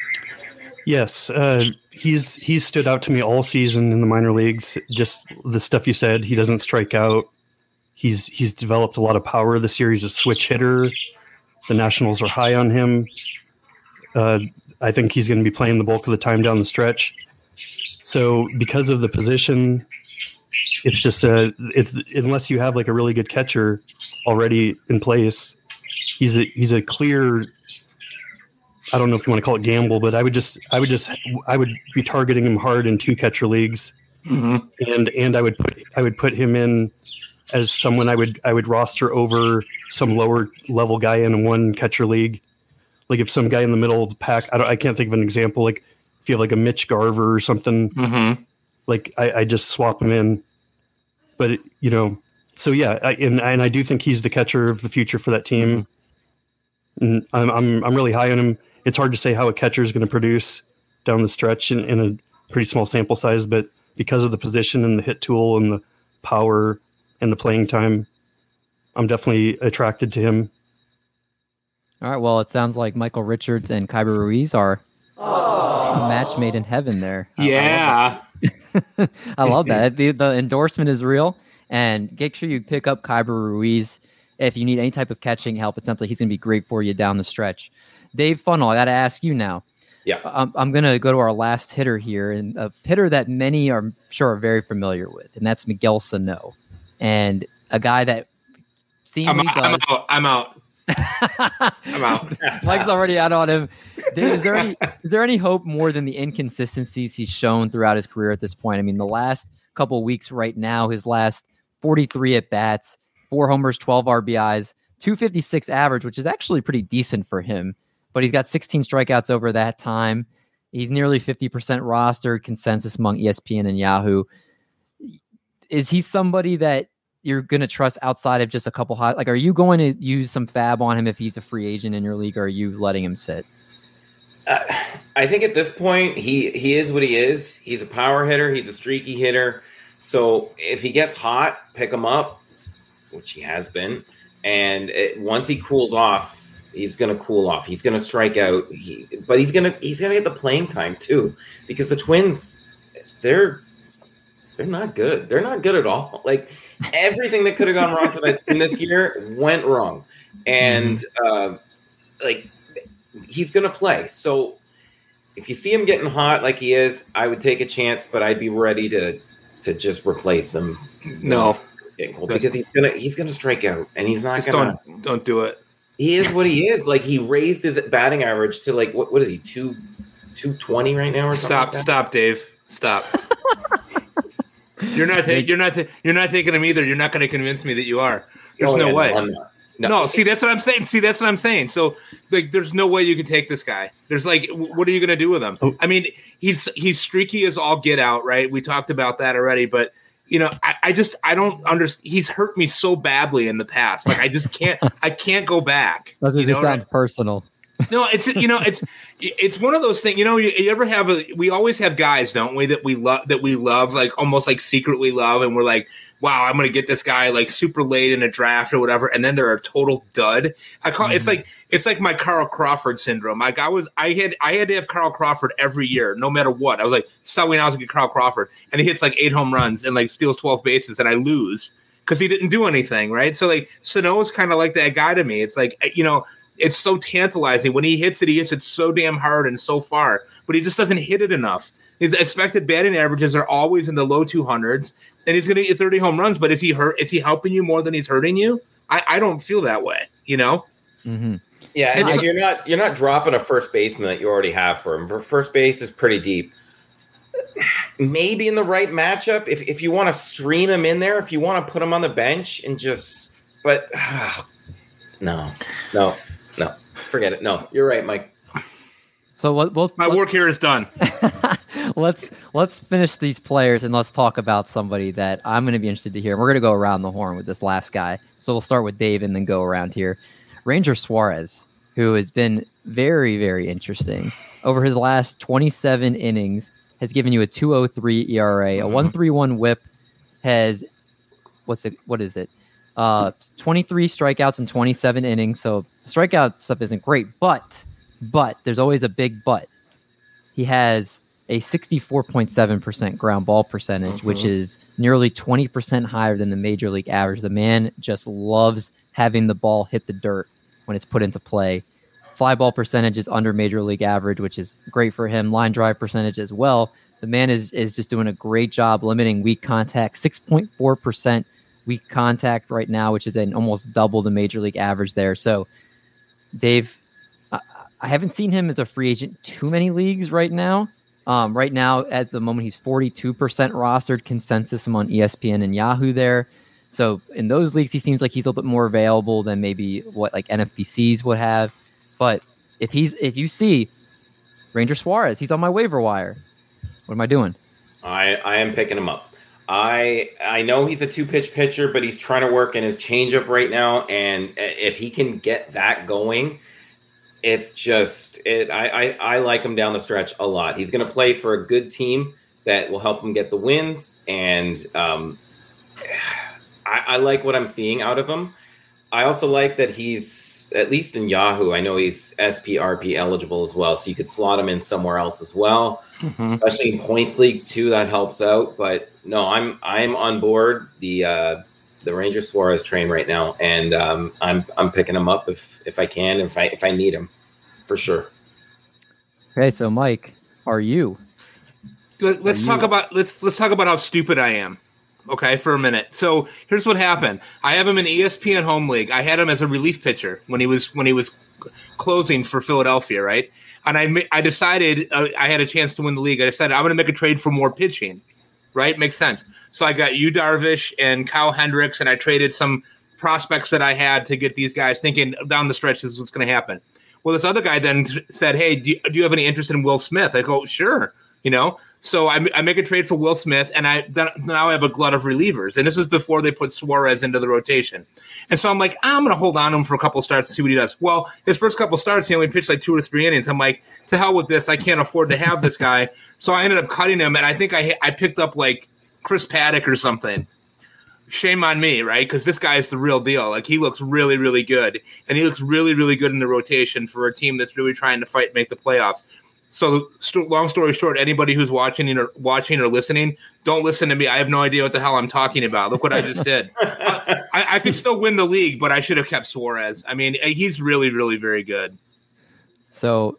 Yes. He's stood out to me all season in the minor leagues. Just the stuff you said, he doesn't strike out. He's developed a lot of power this year. He's a switch hitter. The Nationals are high on him. I think he's going to be playing the bulk of the time down the stretch. So because of the position, it's just unless you have like a really good catcher already in place, he's a clear. I don't know if you want to call it gamble, but I would be targeting him hard in 2 catcher leagues, and I would put him in as someone I would roster over some lower level guy in 1 catcher league. Like if some guy in the middle of the pack, I can't think of an example. Like if you have like a Mitch Garver or something, like I just swap him in. But so yeah, and I do think he's the catcher of the future for that team. And I'm really high on him. It's hard to say how a catcher is going to produce down the stretch in a pretty small sample size, but because of the position and the hit tool and the power and the playing time, I'm definitely attracted to him. All right. Well, it sounds like Michael Richards and Kyber Ruiz are a match made in heaven there. Yeah. I love that. The endorsement is real. And make sure you pick up Kyber Ruiz if you need any type of catching help. It sounds like he's going to be great for you down the stretch. Dave Funnell, I got to ask you now. Yeah. I'm going to go to our last hitter here, and a hitter that many are sure are very familiar with, and that's Miguel Sano. And a guy that seemingly I'm out. I'm out. Mike's already out on him. Dave, is there any hope more than the inconsistencies he's shown throughout his career at this point? I mean, the last couple of weeks right now, his last 43 at-bats, 4 homers, 12 RBIs, 256 average, which is actually pretty decent for him. But he's got 16 strikeouts over that time. He's nearly 50% roster consensus among ESPN and Yahoo. Is he somebody that you're going to trust outside of just a couple hot? Like, are you going to use some fab on him if he's a free agent in your league, or are you letting him sit? I think at this point, he is what he is. He's a power hitter. He's a streaky hitter. So if he gets hot, pick him up, which he has been. And once he cools off, he's going to cool off. He's going to strike out. But he's going to get the playing time too, because the Twins, they're not good. They're not good at all. Like everything that could have gone wrong for that team this year went wrong, and he's going to play. So if you see him getting hot like he is, I would take a chance, but I'd be ready to just replace him. No. Because he's gonna strike out, and he's not gonna. Don't do it. He is what he is. Like he raised his batting average to like what is he 220 right now or something? Stop, Dave. Stop. You're not taking him either. You're not going to convince me that you are. There's no way. No, see that's what I'm saying. So like, there's no way you can take this guy. There's like, what are you going to do with him? I mean, he's streaky as all get out, right? We talked about that already, but. I don't understand. He's hurt me so badly in the past. Like I just can't. I can't go back. This sounds personal. No, it's one of those things. You ever have we always have guys, don't we? That we love, like almost like secretly love, and we're like, wow, I'm going to get this guy like super late in a draft or whatever, and then they're a total dud. It's like my Carl Crawford syndrome. Like I had to have Carl Crawford every year, no matter what. I was like, selling out to get Carl Crawford, and he hits like 8 home runs and like steals 12 bases, and I lose because he didn't do anything, right? So like Sano is kind of like that guy to me. It's like it's so tantalizing when he hits it so damn hard and so far, but he just doesn't hit it enough. His expected batting averages are always in the low 200s. And he's going to get 30 home runs, but is he hurt? Is he helping you more than he's hurting you? I don't feel that way, Mm-hmm. Yeah, and you're not dropping a first baseman that you already have for him. For first base is pretty deep. Maybe in the right matchup, if you want to stream him in there, if you want to put him on the bench and just, but no, forget it. No, you're right, Mike. So my work here is done. Let's finish these players and let's talk about somebody that I'm going to be interested to hear. We're going to go around the horn with this last guy. So we'll start with Dave and then go around here. Ranger Suarez, who has been very, very interesting. Over his last 27 innings, has given you a 2.03 ERA, a 1.31 WHIP, has what is it? 23 strikeouts in 27 innings. So strikeout stuff isn't great, but there's always a big but. He has a 64.7% ground ball percentage, which is nearly 20% higher than the major league average. The man just loves having the ball hit the dirt when it's put into play. Fly ball percentage is under major league average, which is great for him. Line drive percentage as well. The man is just doing a great job limiting weak contact, 6.4% weak contact right now, which is an almost double the major league average there. So, Dave, I haven't seen him as a free agent too many leagues right now. Right now, at the moment, he's 42% rostered consensus among ESPN and Yahoo there. So in those leagues, he seems like he's a little bit more available than maybe what like NFBCs would have. But if you see Ranger Suarez, he's on my waiver wire. What am I doing? I am picking him up. I know he's a 2-pitch pitcher, but he's trying to work in his changeup right now. And if he can get that going, it's just I like him down the stretch a lot. He's going to play for a good team that will help him get the wins. And I like what I'm seeing out of him. I also like that he's, at least in Yahoo, I know he's SPRP eligible as well. So you could slot him in somewhere else as well, especially in points leagues too. That helps out. But no, I'm on board the Ranger Suarez train right now. And I'm picking him up if I can, if I need him, for sure. Okay. So Mike, are you? Let's talk about how stupid I am. Okay, for a minute. So here's what happened. I have him in ESPN Home League. I had him as a relief pitcher when he was closing for Philadelphia, right? And I decided I had a chance to win the league. I decided I'm going to make a trade for more pitching, right? Makes sense. So I got Yu Darvish and Kyle Hendricks, and I traded some prospects that I had to get these guys, thinking down the stretch this is what's going to happen. Well, this other guy then said, "Hey, do you have any interest in Will Smith?" I go, "Sure," So I make a trade for Will Smith, and now I have a glut of relievers. And this was before they put Suarez into the rotation. And so I'm like, I'm going to hold on to him for a couple starts to see what he does. Well, his first couple starts, he only pitched like 2 or 3 innings. I'm like, to hell with this. I can't afford to have this guy. So I ended up cutting him, and I think I picked up like Chris Paddock or something. Shame on me, right? Because this guy is the real deal. Like, he looks really, really good. And he looks really, really good in the rotation for a team that's really trying to fight and make the playoffs. So long story short, anybody who's watching or listening, don't listen to me. I have no idea what the hell I'm talking about. Look what I just did. I could still win the league, but I should have kept Suarez. I mean, he's really, really very good. So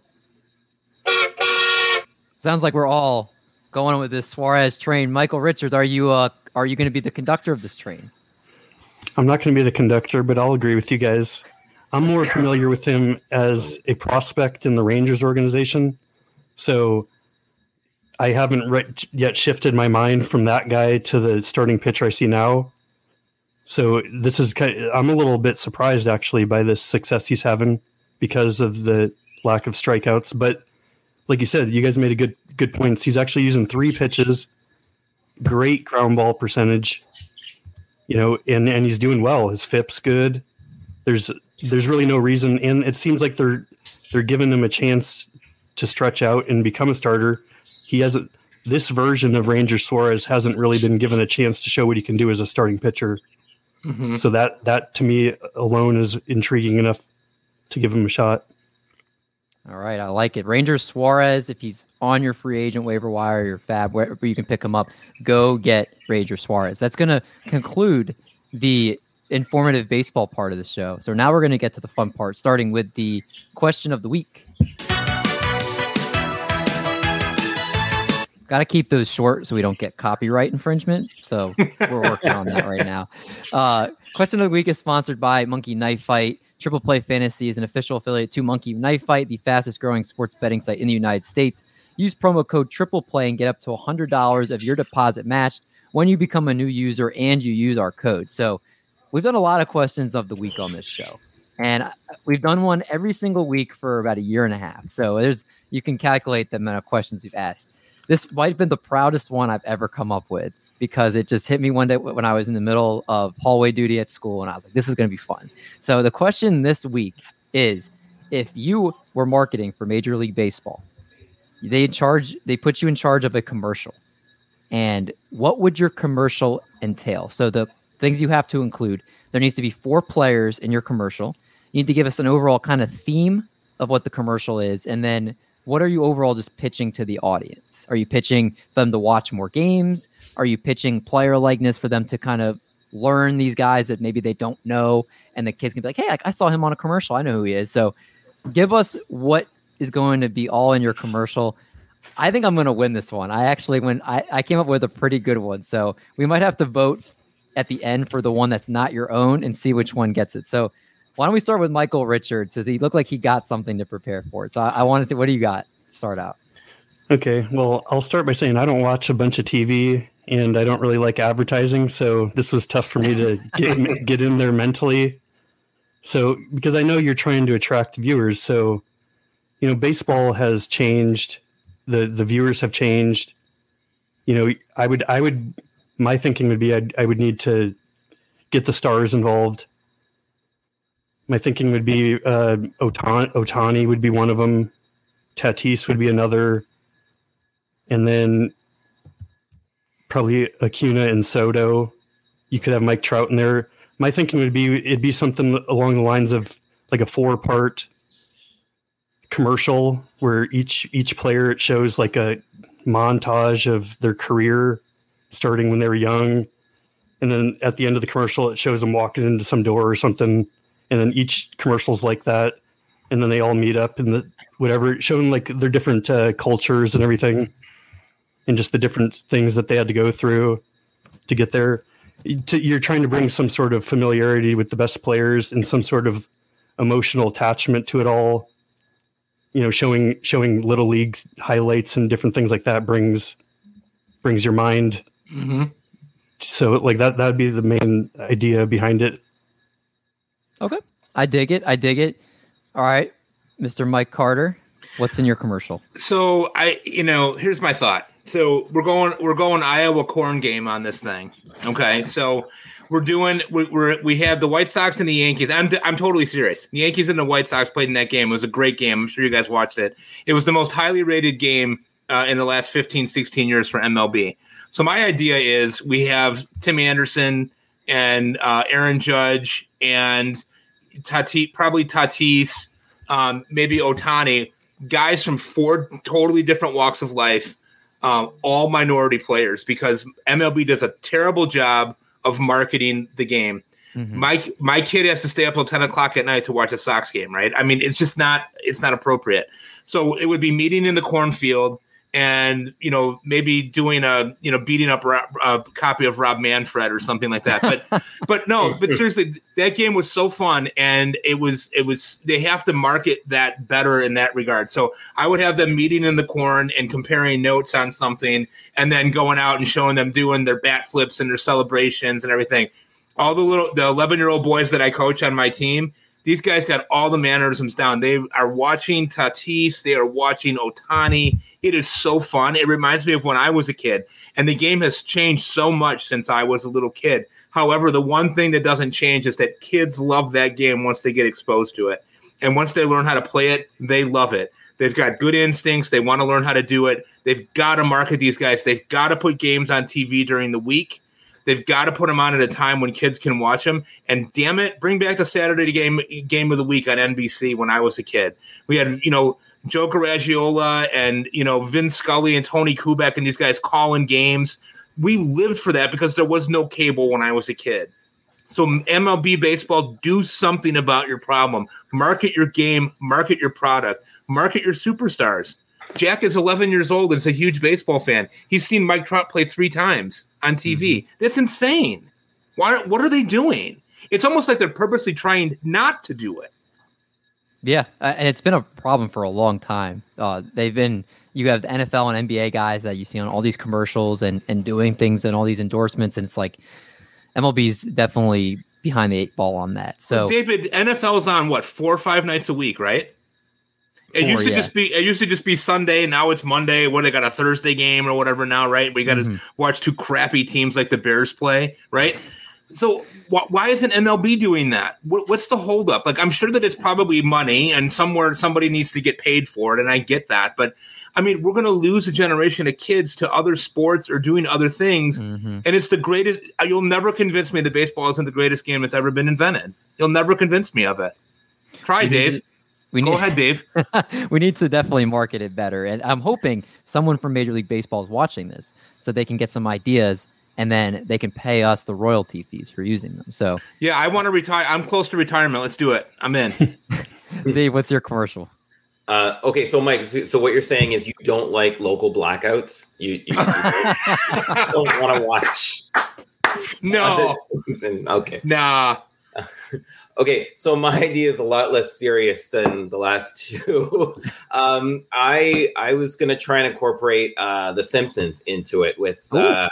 sounds like we're all going with this Suarez train. Michael Richards, are you going to be the conductor of this train? I'm not going to be the conductor, but I'll agree with you guys. I'm more familiar with him as a prospect in the Rangers organization. So I haven't yet shifted my mind from that guy to the starting pitcher I see now. So this is I'm a little bit surprised actually by this success he's having because of the lack of strikeouts. But like you said, you guys made a good points. He's actually using 3 pitches, great ground ball percentage, and he's doing well. His FIP's good. There's really no reason, and it seems like they're giving him a chance to stretch out and become a starter. This version of Ranger Suarez hasn't really been given a chance to show what he can do as a starting pitcher. Mm-hmm. So that to me alone is intriguing enough to give him a shot. All right, I like it. Ranger Suarez, if he's on your free agent waiver wire, your fab, wherever you can pick him up, go get Ranger Suarez. That's going to conclude the informative baseball part of the show. So now we're going to get to the fun part, starting with the question of the week. Got to keep those short so we don't get copyright infringement. So we're working on that right now. Question of the week is sponsored by Monkey Knife Fight. Triple Play Fantasy is an official affiliate to Monkey Knife Fight, the fastest growing sports betting site in the United States. Use promo code Triple Play and get up to $100 of your deposit matched when you become a new user and you use our code. So we've done a lot of questions of the week on this show, and we've done one every single week for about a year and a half. So you can calculate the amount of questions we've asked. This might have been the proudest one I've ever come up with because it just hit me one day when I was in the middle of hallway duty at school, and I was like, this is going to be fun. So the question this week is, if you were marketing for Major League Baseball, they put you in charge of a commercial, and what would your commercial entail? So the things you have to include, there needs to be 4 players in your commercial. You need to give us an overall kind of theme of what the commercial is, and then what are you overall just pitching to the audience? Are you pitching for them to watch more games? Are you pitching player likeness for them to kind of learn these guys that maybe they don't know, and the kids can be like, hey, I saw him on a commercial. I know who he is. So give us what is going to be all in your commercial. I think I'm going to win this one. I came up with a pretty good one. So we might have to vote at the end for the one that's not your own and see which one gets it. So why don't we start with Michael Richards? Does he look like he got something to prepare for it? So I want to see, what do you got to start out? Okay, well, I'll start by saying I don't watch a bunch of TV and I don't really like advertising. So this was tough for me to get in there mentally. So because I know you're trying to attract viewers. So, baseball has changed. The viewers have changed. My thinking would be I would need to get the stars involved. My thinking would be Ohtani would be one of them. Tatis would be another. And then probably Acuna and Soto. You could have Mike Trout in there. My thinking would be it'd be something along the lines of like a 4-part commercial where each player, it shows like a montage of their career starting when they were young, and then at the end of the commercial it shows them walking into some door or something, and then each commercial's like that, and then they all meet up in the whatever, showing like their different cultures and everything, and just the different things that they had to go through to get there. You're trying to bring some sort of familiarity with the best players and some sort of emotional attachment to it all. Showing little league highlights and different things like that brings your mind. Mm-hmm. So like that'd be the main idea behind it. Okay. I dig it. All right. Mr. Mike Carter, what's in your commercial? So here's my thought. So we're going Iowa corn game on this thing. Okay. So we have the White Sox and the Yankees. I'm totally serious. The Yankees and the White Sox played in that game. It was a great game. I'm sure you guys watched it. It was the most highly rated game in the last 15, 16 years for MLB. So my idea is we have Tim Anderson and Aaron Judge and Tatis, maybe Ohtani, guys from 4 totally different walks of life, all minority players, because MLB does a terrible job of marketing the game. Mm-hmm. My kid has to stay up till 10 o'clock at night to watch a Sox game, right? I mean, it's not appropriate. So it would be meeting in the cornfield and, maybe doing beating up a copy of Rob Manfred or something like that. But seriously, that game was so fun. And they have to market that better in that regard. So I would have them meeting in the corn and comparing notes on something and then going out and showing them doing their bat flips and their celebrations and everything. All the 11-year-old boys that I coach on my team, these guys got all the mannerisms down. They are watching Tatis. They are watching Ohtani. It is so fun. It reminds me of when I was a kid. And the game has changed so much since I was a little kid. However, the one thing that doesn't change is that kids love that game once they get exposed to it. And once they learn how to play it, they love it. They've got good instincts. They want to learn how to do it. They've got to market these guys. They've got to put games on TV during the week. They've got to put them on at a time when kids can watch them. And damn it, bring back the Saturday game of the week on NBC when I was a kid. We had, Joe Garagiola and, Vin Scully and Tony Kubek and these guys calling games. We lived for that because there was no cable when I was a kid. So MLB baseball, do something about your problem. Market your game, market your product, market your superstars. Jack is 11 years old and is a huge baseball fan. He's seen Mike Trout play 3 times on TV. Mm-hmm. That's insane. What are they doing? It's almost like they're purposely trying not to do it. Yeah, and it's been a problem for a long time. You have the NFL and NBA guys that you see on all these commercials and doing things and all these endorsements, and it's like MLB's definitely behind the 8 ball on that. So, David, NFL's on 4 or 5 nights a week, right? It used to just be Sunday. Now it's Monday. What, they got a Thursday game or whatever now, right? We got to watch 2 crappy teams like the Bears play, right? So why isn't MLB doing that? What's the holdup? Like, I'm sure that it's probably money, and somewhere somebody needs to get paid for it, and I get that. But I mean, we're going to lose a generation of kids to other sports or doing other things, and it's the greatest. You'll never convince me that baseball isn't the greatest game that's ever been invented. You'll never convince me of it. Try, Dave. Go ahead, Dave. We need to definitely market it better. And I'm hoping someone from Major League Baseball is watching this so they can get some ideas and then they can pay us the royalty fees for using them. So yeah, I want to retire. I'm close to retirement. Let's do it. I'm in. Dave, what's your commercial? Okay, so Mike, so what you're saying is you don't like local blackouts? You don't want to watch? No. Okay. Nah. Okay, so my idea is a lot less serious than the last two. I was going to try and incorporate The Simpsons into it with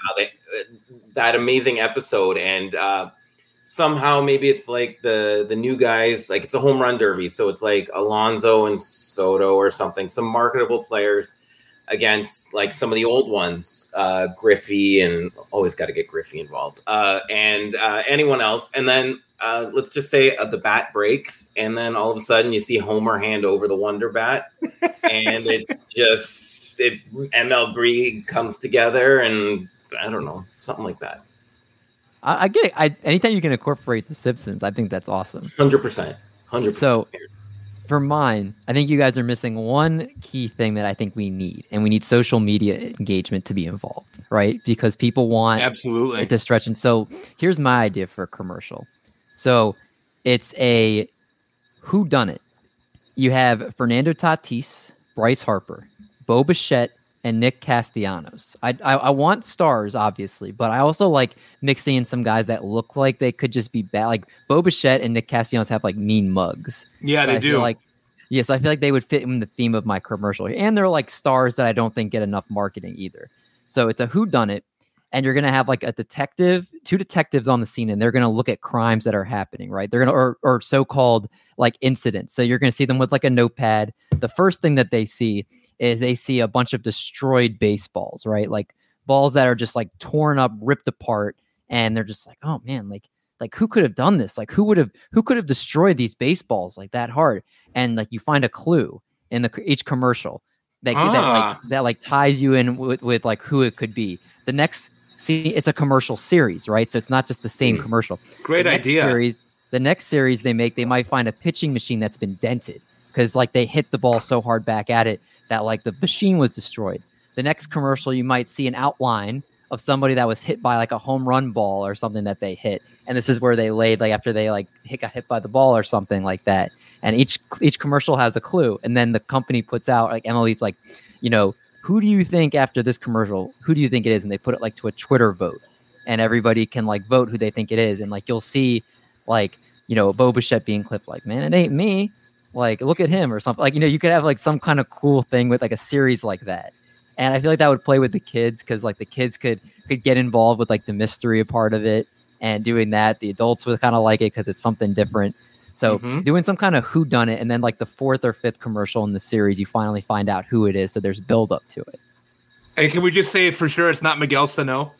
that amazing episode, and somehow maybe it's like the new guys, like it's a home run derby, so it's like Alonso and Soto or something, some marketable players against like some of the old ones, Griffey, and always got to get Griffey involved, and anyone else, and then let's just say the bat breaks, and then all of a sudden you see Homer hand over the Wonder Bat, and it's just ML Greig comes together, and I don't know, something like that. I get it. Anytime you can incorporate The Simpsons, I think that's awesome. 100%. So for mine, I think you guys are missing one key thing that I think we need, and we need social media engagement to be involved, right? Because people want absolutely it to stretch. And so here's my idea for a commercial. So it's a whodunit. You have Fernando Tatis, Bryce Harper, Bo Bichette, and Nick Castellanos. I want stars, obviously, but I also like mixing in some guys that look like they could just be bad. Like Bo Bichette and Nick Castellanos have like mean mugs. Yeah, so they do. Yes, I feel like they would fit in the theme of my commercial. And they're like stars that I don't think get enough marketing either. So it's a whodunit, and you're going to have like two detectives on the scene, and they're going to look at crimes that are happening, right? They're going to, or so-called like incidents. So you're going to see them with like a notepad. The first thing that they see is they see a bunch of destroyed baseballs, right? Like balls that are just like torn up, ripped apart. And they're just like, oh man, like who could have done this? Like who could have destroyed these baseballs like that hard? And like you find a clue in each commercial that ties you in with like who it could be. The next it's a commercial series, right? So it's not just the same commercial. Great idea. The next series they might find a pitching machine that's been dented because like they hit the ball so hard back at it that like the machine was destroyed. The next commercial, you might see an outline of somebody that was hit by like a home run ball or something that they hit. And this is where they laid like after they like got hit by the ball or something like that. And each commercial has a clue. And then the company puts out like Emily's like, who do you think after this commercial, who do you think it is? And they put it like to a Twitter vote, and everybody can like vote who they think it is. And like, you'll see like, Bo Bichette being clipped like, man, it ain't me. Like, look at him or something. Like, you could have like some kind of cool thing with like a series like that. And I feel like that would play with the kids because like the kids could get involved with like the mystery part of it and doing that. The adults would kind of like it because it's something different. So doing some kind of whodunit, and then like the fourth or fifth commercial in the series, you finally find out who it is. So there's build up to it. And can we just say for sure it's not Miguel Sano?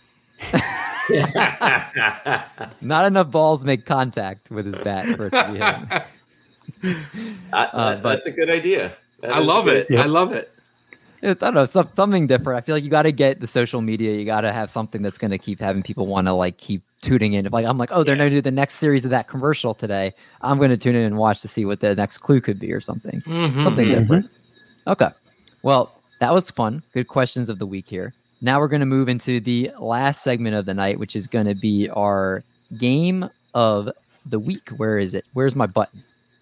Not enough balls make contact with his bat for it to be him. But that's a good idea. I love it. Yeah. I love it. I don't know, something different. I feel like you got to get the social media. You got to have something that's going to keep having people want to like keep tuning in. Like I'm like, oh, they're going to do the next series of that commercial today. I'm going to tune in and watch to see what the next clue could be or something. Something different. Okay. Well, that was fun. Good questions of the week here. Now we're going to move into the last segment of the night, which is going to be our game of the week. Where is it? Where's my button?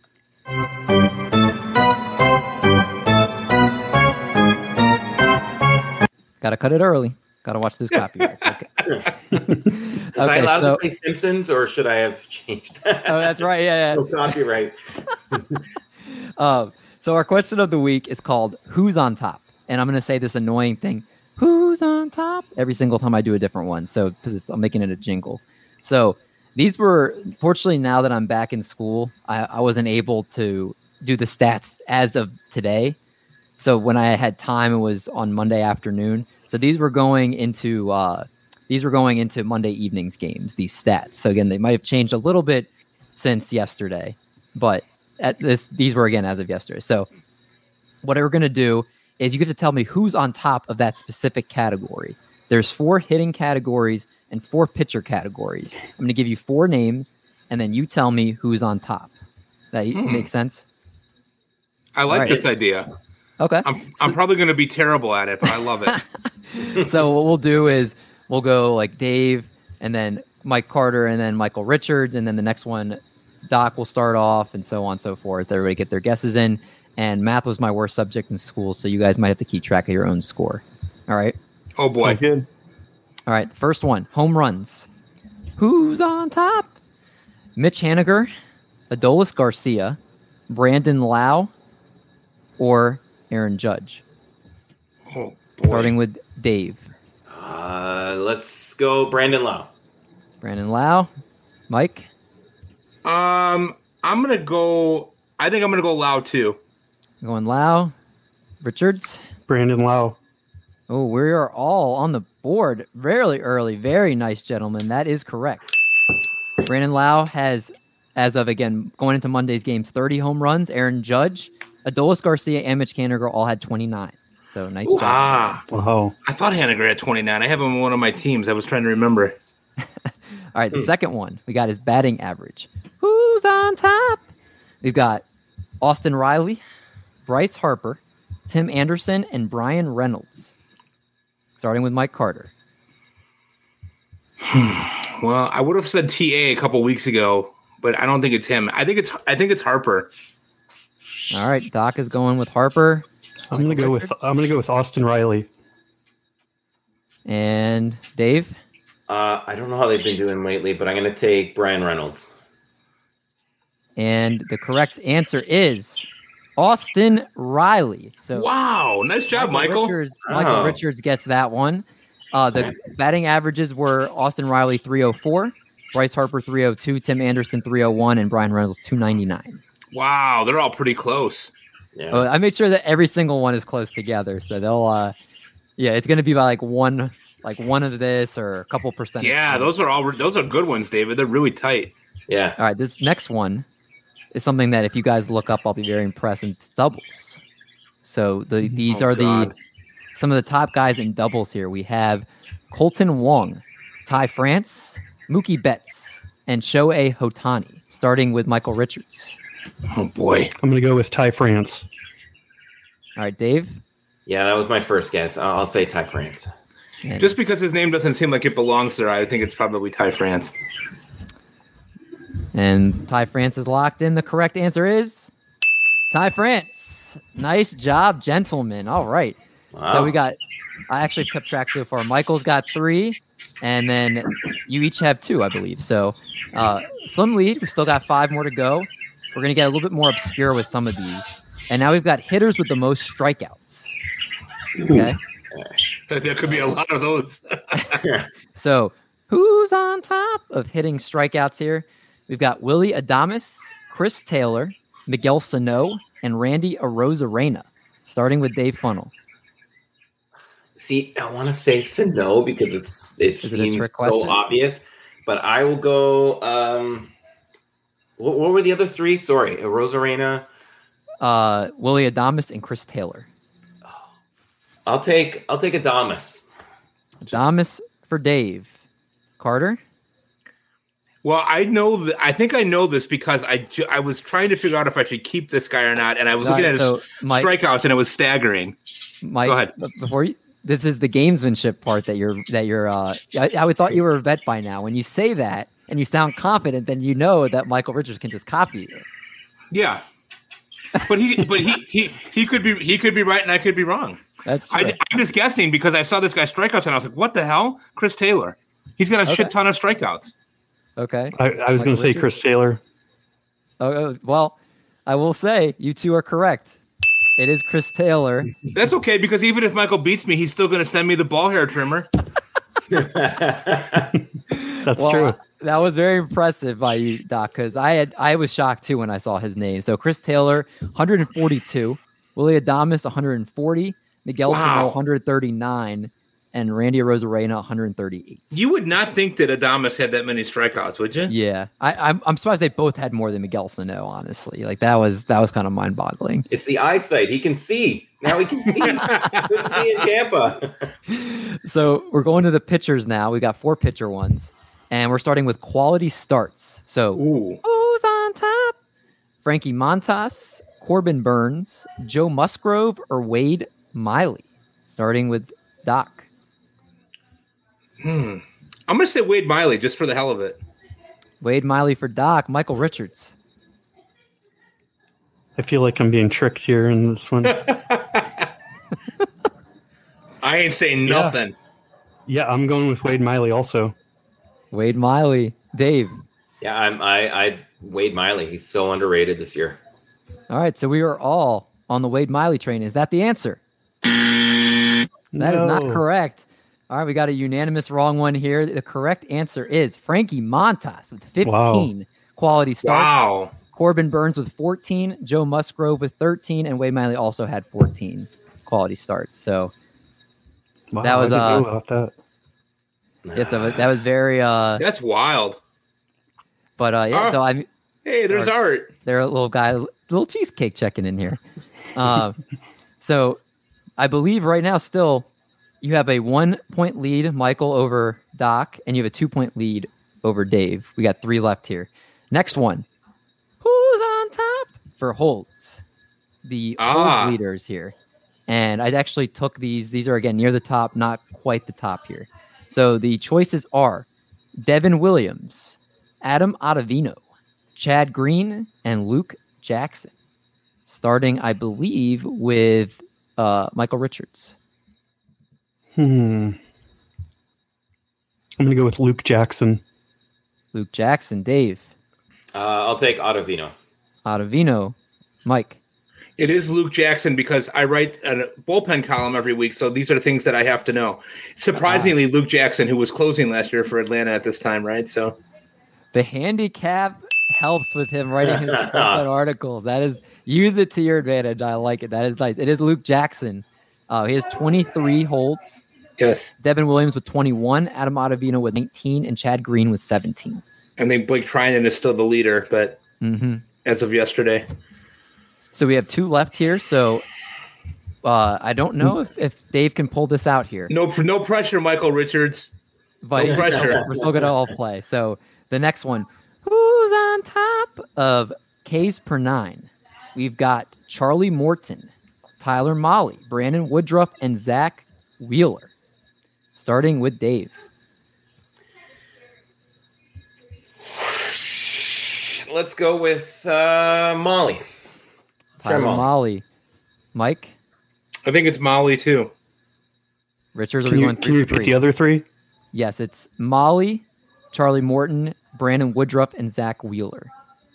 Gotta cut it early. Gotta watch those copyrights. Okay. Was I allowed to say Simpsons, or should I have changed that? Oh, that's right. Yeah. No copyright. So our question of the week is called "Who's on Top?" And I'm going to say this annoying thing, "Who's on top?" every single time I do a different one. So I'm making it a jingle. So these were, fortunately, now that I'm back in school, I wasn't able to do the stats as of today. So when I had time, it was on Monday afternoon. So these were going into Monday evening's games, these stats. So again, they might have changed a little bit since yesterday, but these were again as of yesterday. So what we're going to do is you get to tell me who's on top of that specific category. There's 4 hitting categories and 4 pitcher categories. I'm going to give you 4 names, and then you tell me who's on top. That makes sense? I like this idea. Okay. I'm probably going to be terrible at it, but I love it. So what we'll do is we'll go like Dave, and then Mike Carter, and then Michael Richards, and then the next one, Doc will start off, and so on and so forth. Everybody get their guesses in. and math was my worst subject in school, so you guys might have to keep track of your own score. All right. Oh boy. Sounds good. All right. First one, home runs. Who's on top? Mitch Haniger, Adolis Garcia, Brandon Lau, or Aaron Judge? Oh boy. Starting with Dave. Let's go Brandon Lau. Brandon Lau. Mike? I think I'm gonna go Lau too. Going Lau. Richards? Brandon Lau. Oh, we are all on the board very early. Very nice, gentlemen. That is correct. Brandon Lau has, as of, again, going into Monday's games, 30 home runs. Aaron Judge, Adolis Garcia, and Mitch Haniger all had 29. So nice job. Wow. I thought Haniger had 29. I have him on one of my teams. I was trying to remember. All right, the second one, we got his batting average. Who's on top? We've got Austin Riley, Bryce Harper, Tim Anderson, and Brian Reynolds. Starting with Mike Carter. Well, I would have said TA a couple weeks ago, but I don't think it's him. I think it's Harper. All right, Doc is going with Harper. I'm gonna go with Austin Riley. And Dave? I don't know how they've been doing lately, but I'm going to take Brian Reynolds. And the correct answer is Austin Riley. So wow, nice job, Michael. Michael Richards gets that one. The batting averages were Austin Riley 304, Bryce Harper 302, Tim Anderson 301, and Brian Reynolds 299. Wow, they're all pretty close. Yeah. I made sure that every single one is close together, so they'll it's going to be by like one of this or a couple percent. Yeah, those are good ones, David. They're really tight. Yeah. All right, this next one is something that if you guys look up, I'll be very impressed. And it's doubles. So these are some of the top guys in doubles here. We have Colton Wong, Ty France, Mookie Betts, and Shohei Ohtani. Starting with Michael Richards. Oh boy, I'm going to go with Ty France. All right, Dave. Yeah, that was my first guess. I'll say Ty France. And just because his name doesn't seem like it belongs there, I think it's probably Ty France. And Ty France is locked in. The correct answer is Ty France. Nice job, gentlemen. All right. Wow. So I actually kept track so far. Michael's got 3, and then you each have 2, I believe. So slim lead. We still got 5 more to go. We're going to get a little bit more obscure with some of these. And now we've got hitters with the most strikeouts. Okay. There could be a lot of those. So who's on top of hitting strikeouts here? We've got Willie Adames, Chris Taylor, Miguel Sano, and Randy Arozarena. Starting with Dave Funnell. See, I want to say Sano because it seems so obvious, but I will go. What were the other 3? Sorry, Arozarena, Willie Adames, and Chris Taylor. I'll take Adames. Adames for Dave. Carter. Well, I think I know this because I was trying to figure out if I should keep this guy or not, and I was looking at his strikeouts, and it was staggering. Mike, go ahead. This is the gamesmanship part that you're. I would thought you were a vet by now. When you say that and you sound confident, then you know that Michael Richards can just copy you. Yeah, but he could be right and I could be wrong. That's true. I'm just guessing because I saw this guy strikeouts and I was like, what the hell? Chris Taylor. He's got a shit ton of strikeouts. Okay. I was going to say Chris Taylor. Oh, well, I will say you two are correct. It is Chris Taylor. That's okay because even if Michael beats me, he's still going to send me the ball hair trimmer. That's true. That was very impressive by you, Doc, because I was shocked too when I saw his name. So Chris Taylor, 142, Willie Adames, 140, Miguel Sano, 139, and Randy Arozarena, 138. You would not think that Adames had that many strikeouts, would you? Yeah, I'm surprised they both had more than Miguel Sano. Honestly, like that was kind of mind-boggling. It's the eyesight; he can see now. He can see. He couldn't see in Tampa. So we're going to the pitchers now. We got 4 pitcher ones. And we're starting with quality starts. So who's on top? Frankie Montas, Corbin Burns, Joe Musgrove, or Wade Miley? Starting with Doc. I'm going to say Wade Miley just for the hell of it. Wade Miley for Doc. Michael Richards. I feel like I'm being tricked here in this one. I ain't saying nothing. Yeah, I'm going with Wade Miley also. Wade Miley. Dave. Yeah, I Wade Miley. He's so underrated this year. All right, so we are all on the Wade Miley train. Is that the answer? That is not correct. All right, we got a unanimous wrong one here. The correct answer is Frankie Montas with 15 quality starts. Wow. Corbin Burns with 14, Joe Musgrove with 13, and Wade Miley also had 14 quality starts. So that was I didn't know about that. Yeah, so that was very that's wild. But so I'm hey, there's Art. There a little guy, little cheesecake checking in here. So I believe right now still you have a 1-point lead, Michael, over Doc, and you have a 2-point lead over Dave. We got 3 left here. Next one. Who's on top for Holtz? The Holtz leaders here. And I actually took these. These are, again, near the top, not quite the top here. So the choices are Devin Williams, Adam Ottavino, Chad Green, and Luke Jackson. Starting, I believe, with Michael Richards. I'm going to go with Luke Jackson. Luke Jackson. Dave. I'll take Ottavino. Ottavino. Mike. It is Luke Jackson because I write a bullpen column every week, so these are the things that I have to know. Surprisingly, Luke Jackson, who was closing last year for Atlanta at this time, right? So the handicap helps with him writing his bullpen articles. That is, use it to your advantage. I like it. That is nice. It is Luke Jackson. He has 23 holds. Yes. Devin Williams with 21, Adam Ottavino with 19, and Chad Green with 17. I think Blake Trinan is still the leader, but as of yesterday. So we have 2 left here. So I don't know if Dave can pull this out here. No pressure, Michael Richards. But no pressure. We're still going to all play. So the next one. Who's on top of Ks per 9? We've got Charlie Morton, Tyler Mahle, Brandon Woodruff, and Zach Wheeler. Starting with Dave. Let's go with Mahle. Tyler Mahle. Mike? I think it's Mahle too. Richards, can you repeat the other 3? Yes, it's Mahle, Charlie Morton, Brandon Woodruff, and Zach Wheeler.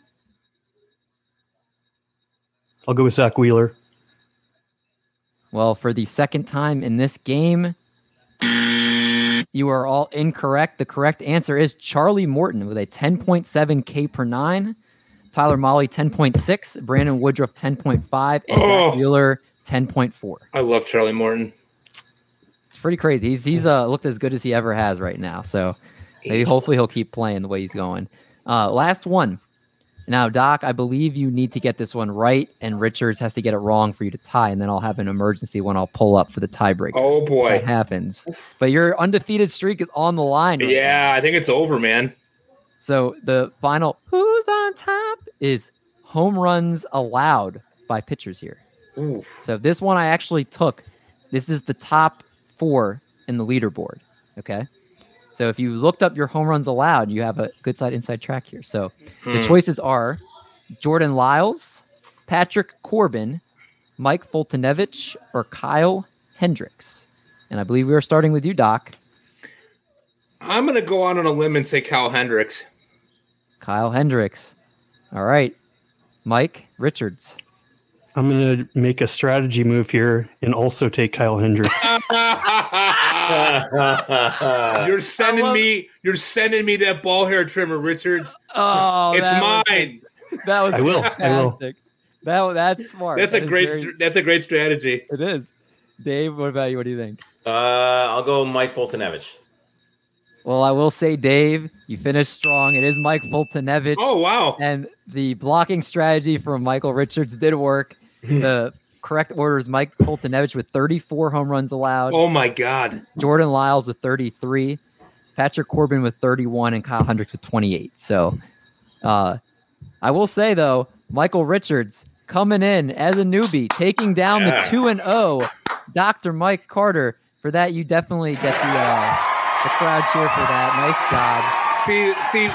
I'll go with Zach Wheeler. Well, for the second time in this game, you are all incorrect. The correct answer is Charlie Morton with a 10.7 K per 9. Tyler Mahle, 10.6. Brandon Woodruff, 10.5. And Zach Wheeler, 10.4. I love Charlie Morton. It's pretty crazy. He's looked as good as he ever has right now. So maybe hopefully he'll keep playing the way he's going. Last one. Now, Doc, I believe you need to get this one right, and Richards has to get it wrong for you to tie, and then I'll have an emergency one I'll pull up for the tiebreaker. Oh, boy. That happens. But your undefeated streak is on the line. Right now. I think it's over, man. So the final who's on top is home runs allowed by pitchers here. Ooh. So this one I actually took. This is the top 4 in the leaderboard. Okay. So if you looked up your home runs allowed, you have a good inside track here. So the choices are Jordan Lyles, Patrick Corbin, Mike Foltynewicz, or Kyle Hendricks. And I believe we are starting with you, Doc. I'm going to go out on a limb and say Kyle Hendricks. Kyle Hendricks. All right. Mike Richards. I'm going to make a strategy move here and also take Kyle Hendricks. You're sending me that ball hair trimmer, Richards. Oh, it's mine. That was I will. fantastic. That's smart. That's a great strategy. It is. Dave, what about you? What do you think? I'll go Mike Foltynewicz. Well, I will say, Dave, you finished strong. It is Mike Foltynewicz. Oh, wow. And the blocking strategy from Michael Richards did work. The correct order is Mike Foltynewicz with 34 home runs allowed. Oh, my God. Jordan Lyles with 33. Patrick Corbin with 31. And Kyle Hendricks with 28. So I will say, though, Michael Richards coming in as a newbie, taking down the 2-0 Dr. Mike Carter. For that, you definitely get the crowd cheer for that. Nice job. See,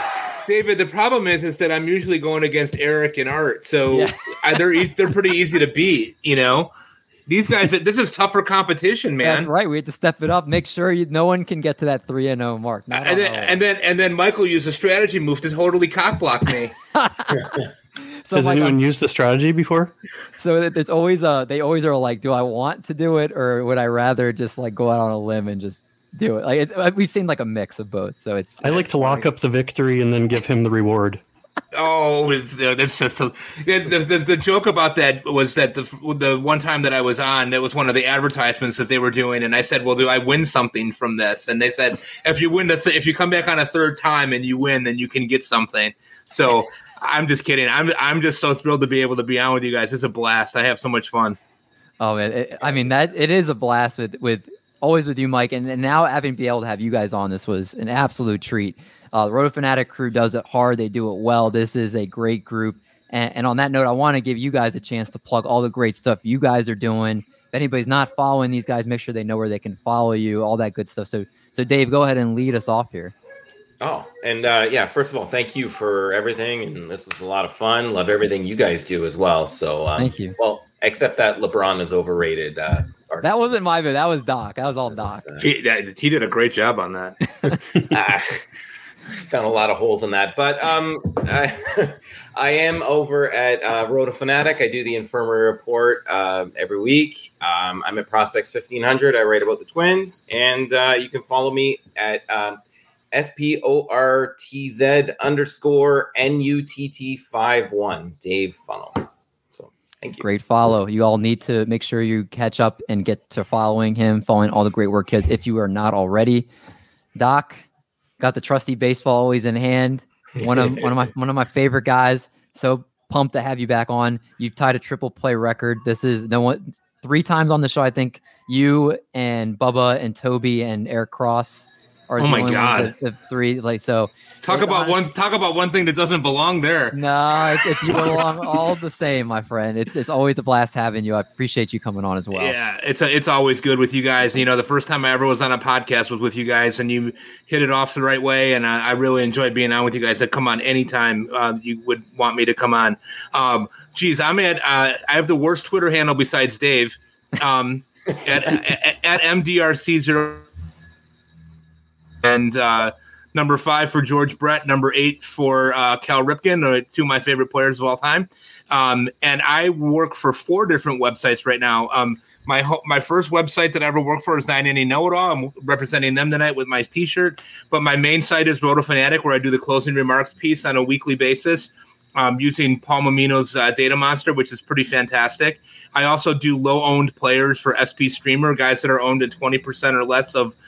David, the problem is that I'm usually going against Eric and Art, so they're pretty easy to beat. These guys, this is tougher competition, man. That's right. We had to step it up. Make sure no one can get to that 3-0 mark. And then Michael used a strategy move to totally cock block me. So has anyone used the strategy before? So it's always they always are like, do I want to do it, or would I rather just like go out on a limb and just do it? We've seen like a mix of both. So I like to lock up the victory and then give him the reward. Oh, that's just the joke about that was that the one time that I was on, that was one of the advertisements that they were doing, and I said, "Well, do I win something from this?" And they said, "If you win if you come back on a third time and you win, then you can get something." So I'm just kidding. I'm just so thrilled to be able to be on with you guys. It's a blast. I have so much fun. Oh man, it is a blast with always with you, Mike, and now having been able to have you guys on, this was an absolute treat. The Roto Fanatic crew does it hard. They do it well. This is a great group. And on that note, I want to give you guys a chance to plug all the great stuff you guys are doing. If anybody's not following these guys, make sure they know where they can follow you, all that good stuff. So Dave, go ahead and lead us off here. Oh, and first of all, thank you for everything. And this was a lot of fun. Love everything you guys do as well. So thank you. Well, except that LeBron is overrated. That wasn't my bit. That was Doc. That was all Doc. He did a great job on that. Found a lot of holes in that, but I am over at Roto Fanatic. I do the Infirmary Report every week. I'm at Prospects 1500. I write about the Twins, and you can follow me at SPORTZ_NUTT51, Dave Funnel. So thank you. Great follow. You all need to make sure you catch up and get to following all the great work, because if you are not already. Doc, got the trusty baseball always in hand. One of my favorite guys. So pumped to have you back on. You've tied a triple play record. This is 3 times on the show. I think you and Bubba and Toby and Eric Cross are the only ones the 3. Talk about one thing that doesn't belong there. No, you belong all the same, my friend. It's always a blast having you. I appreciate you coming on as well. Yeah, it's always good with you guys. The first time I ever was on a podcast was with you guys, and you hit it off the right way. And I really enjoyed being on with you guys. Come on anytime you would want me to come on. I have the worst Twitter handle besides Dave. At MDRC0 and number 5 for George Brett, number 8 for Cal Ripken, 2 of my favorite players of all time. And I work for 4 different websites right now. My first website that I ever worked for is 990 Know-It-All. I'm representing them tonight with my T-shirt. But my main site is Roto Fanatic, where I do the closing remarks piece on a weekly basis, using Paul Mamino's Data Monster, which is pretty fantastic. I also do low-owned players for SP Streamer, guys that are owned at 20% or less of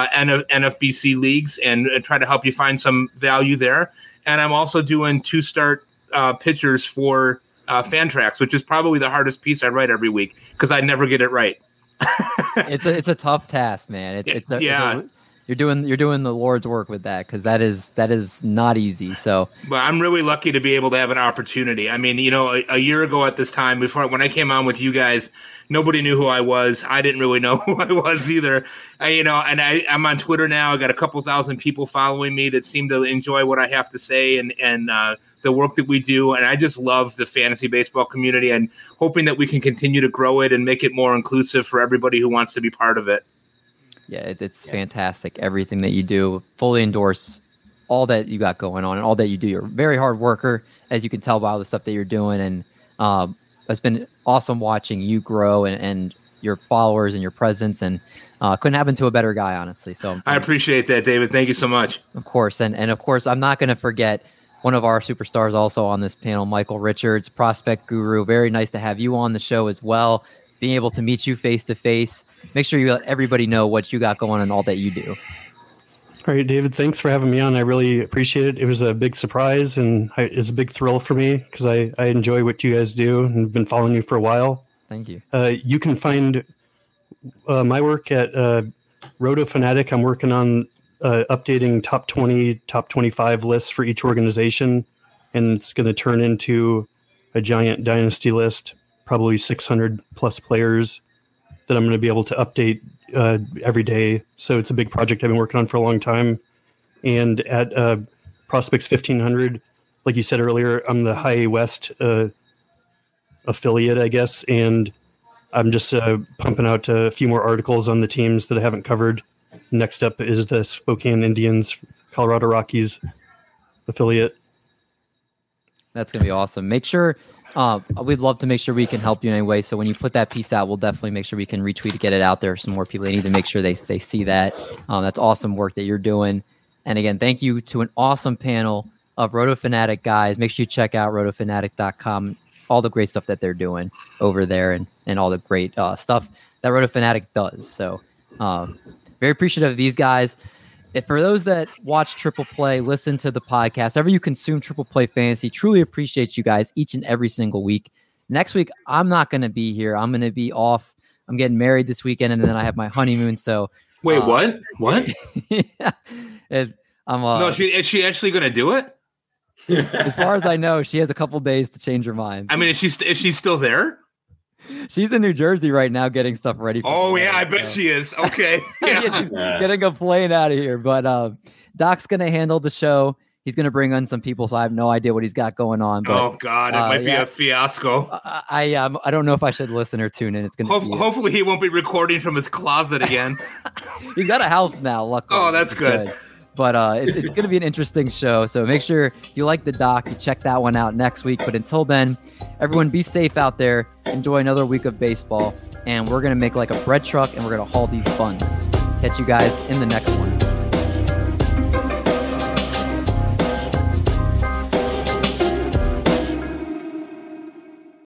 NFBC leagues, and try to help you find some value there. And I'm also doing 2-start pitchers for Fantrax, which is probably the hardest piece I write every week because I never get it right. It's a tough task, man. You're doing the Lord's work with that, because that is not easy. So, but I'm really lucky to be able to have an opportunity. I mean, a year ago at this time, when I came on with you guys, nobody knew who I was. I didn't really know who I was either. I'm on Twitter now. I got a couple thousand people following me that seem to enjoy what I have to say and the work that we do. And I just love the fantasy baseball community, and hoping that we can continue to grow it and make it more inclusive for everybody who wants to be part of it. Yeah, it's fantastic. Everything that you do, fully endorse all that you got going on and all that you do. You're a very hard worker, as you can tell by all the stuff that you're doing. And it's been awesome watching you grow and your followers and your presence. And couldn't happen to a better guy, honestly. So I appreciate that, David. Thank you so much. Of course. And of course, I'm not going to forget one of our superstars also on this panel, Michael Richards, prospect guru. Very nice to have you on the show as well. Being able to meet you face to face. Make sure you let everybody know what you got going on and all that you do. All right, David, thanks for having me on. I really appreciate it. It was a big surprise, and it's a big thrill for me because I enjoy what you guys do and have been following you for a while. Thank you. You can find my work at Roto Fanatic. I'm working on updating top 20, top 25 lists for each organization, and it's going to turn into a giant dynasty list, probably 600 plus players that I'm going to be able to update every day. So it's a big project I've been working on for a long time. And at Prospects 1500. Like you said earlier, I'm the High West affiliate, I guess, and I'm just pumping out a few more articles on the teams that I haven't covered. Next up is the Spokane Indians, Colorado Rockies affiliate. That's going to be awesome. Make sure, we'd love to make sure we can help you in any way. So when you put that piece out, we'll definitely make sure we can retweet to get it out there. Some more people, they need to make sure they see that. That's awesome work that you're doing. And again, thank you to an awesome panel of Roto Fanatic guys. Make sure you check out rotofanatic.com, all the great stuff that they're doing over there and all the great stuff that Roto Fanatic does. So very appreciative of these guys. If for those that watch Triple Play, listen to the podcast, ever you consume Triple Play Fantasy, truly appreciate you guys each and every single week. Next week, I'm not going to be here. I'm going to be off. I'm getting married this weekend, and then I have my honeymoon. So wait, what? Yeah. No, is she actually going to do it? As far as I know, she has a couple days to change her mind. I mean, is she still there? She's in New Jersey right now getting stuff ready. I bet she is. Okay. Yeah, she's getting a plane out of here. But Doc's going to handle the show. He's going to bring on some people, so I have no idea what he's got going on. But, oh, God. It might be a fiasco. I don't know if I should listen or tune in. It's going to hopefully he won't be recording from his closet again. He's got a house now, luckily. Oh, that's good. But it's going to be an interesting show. So make sure if you like the doc, you check that one out next week. But until then, everyone be safe out there. Enjoy another week of baseball. And we're going to make like a bread truck and we're going to haul these buns. Catch you guys in the next one.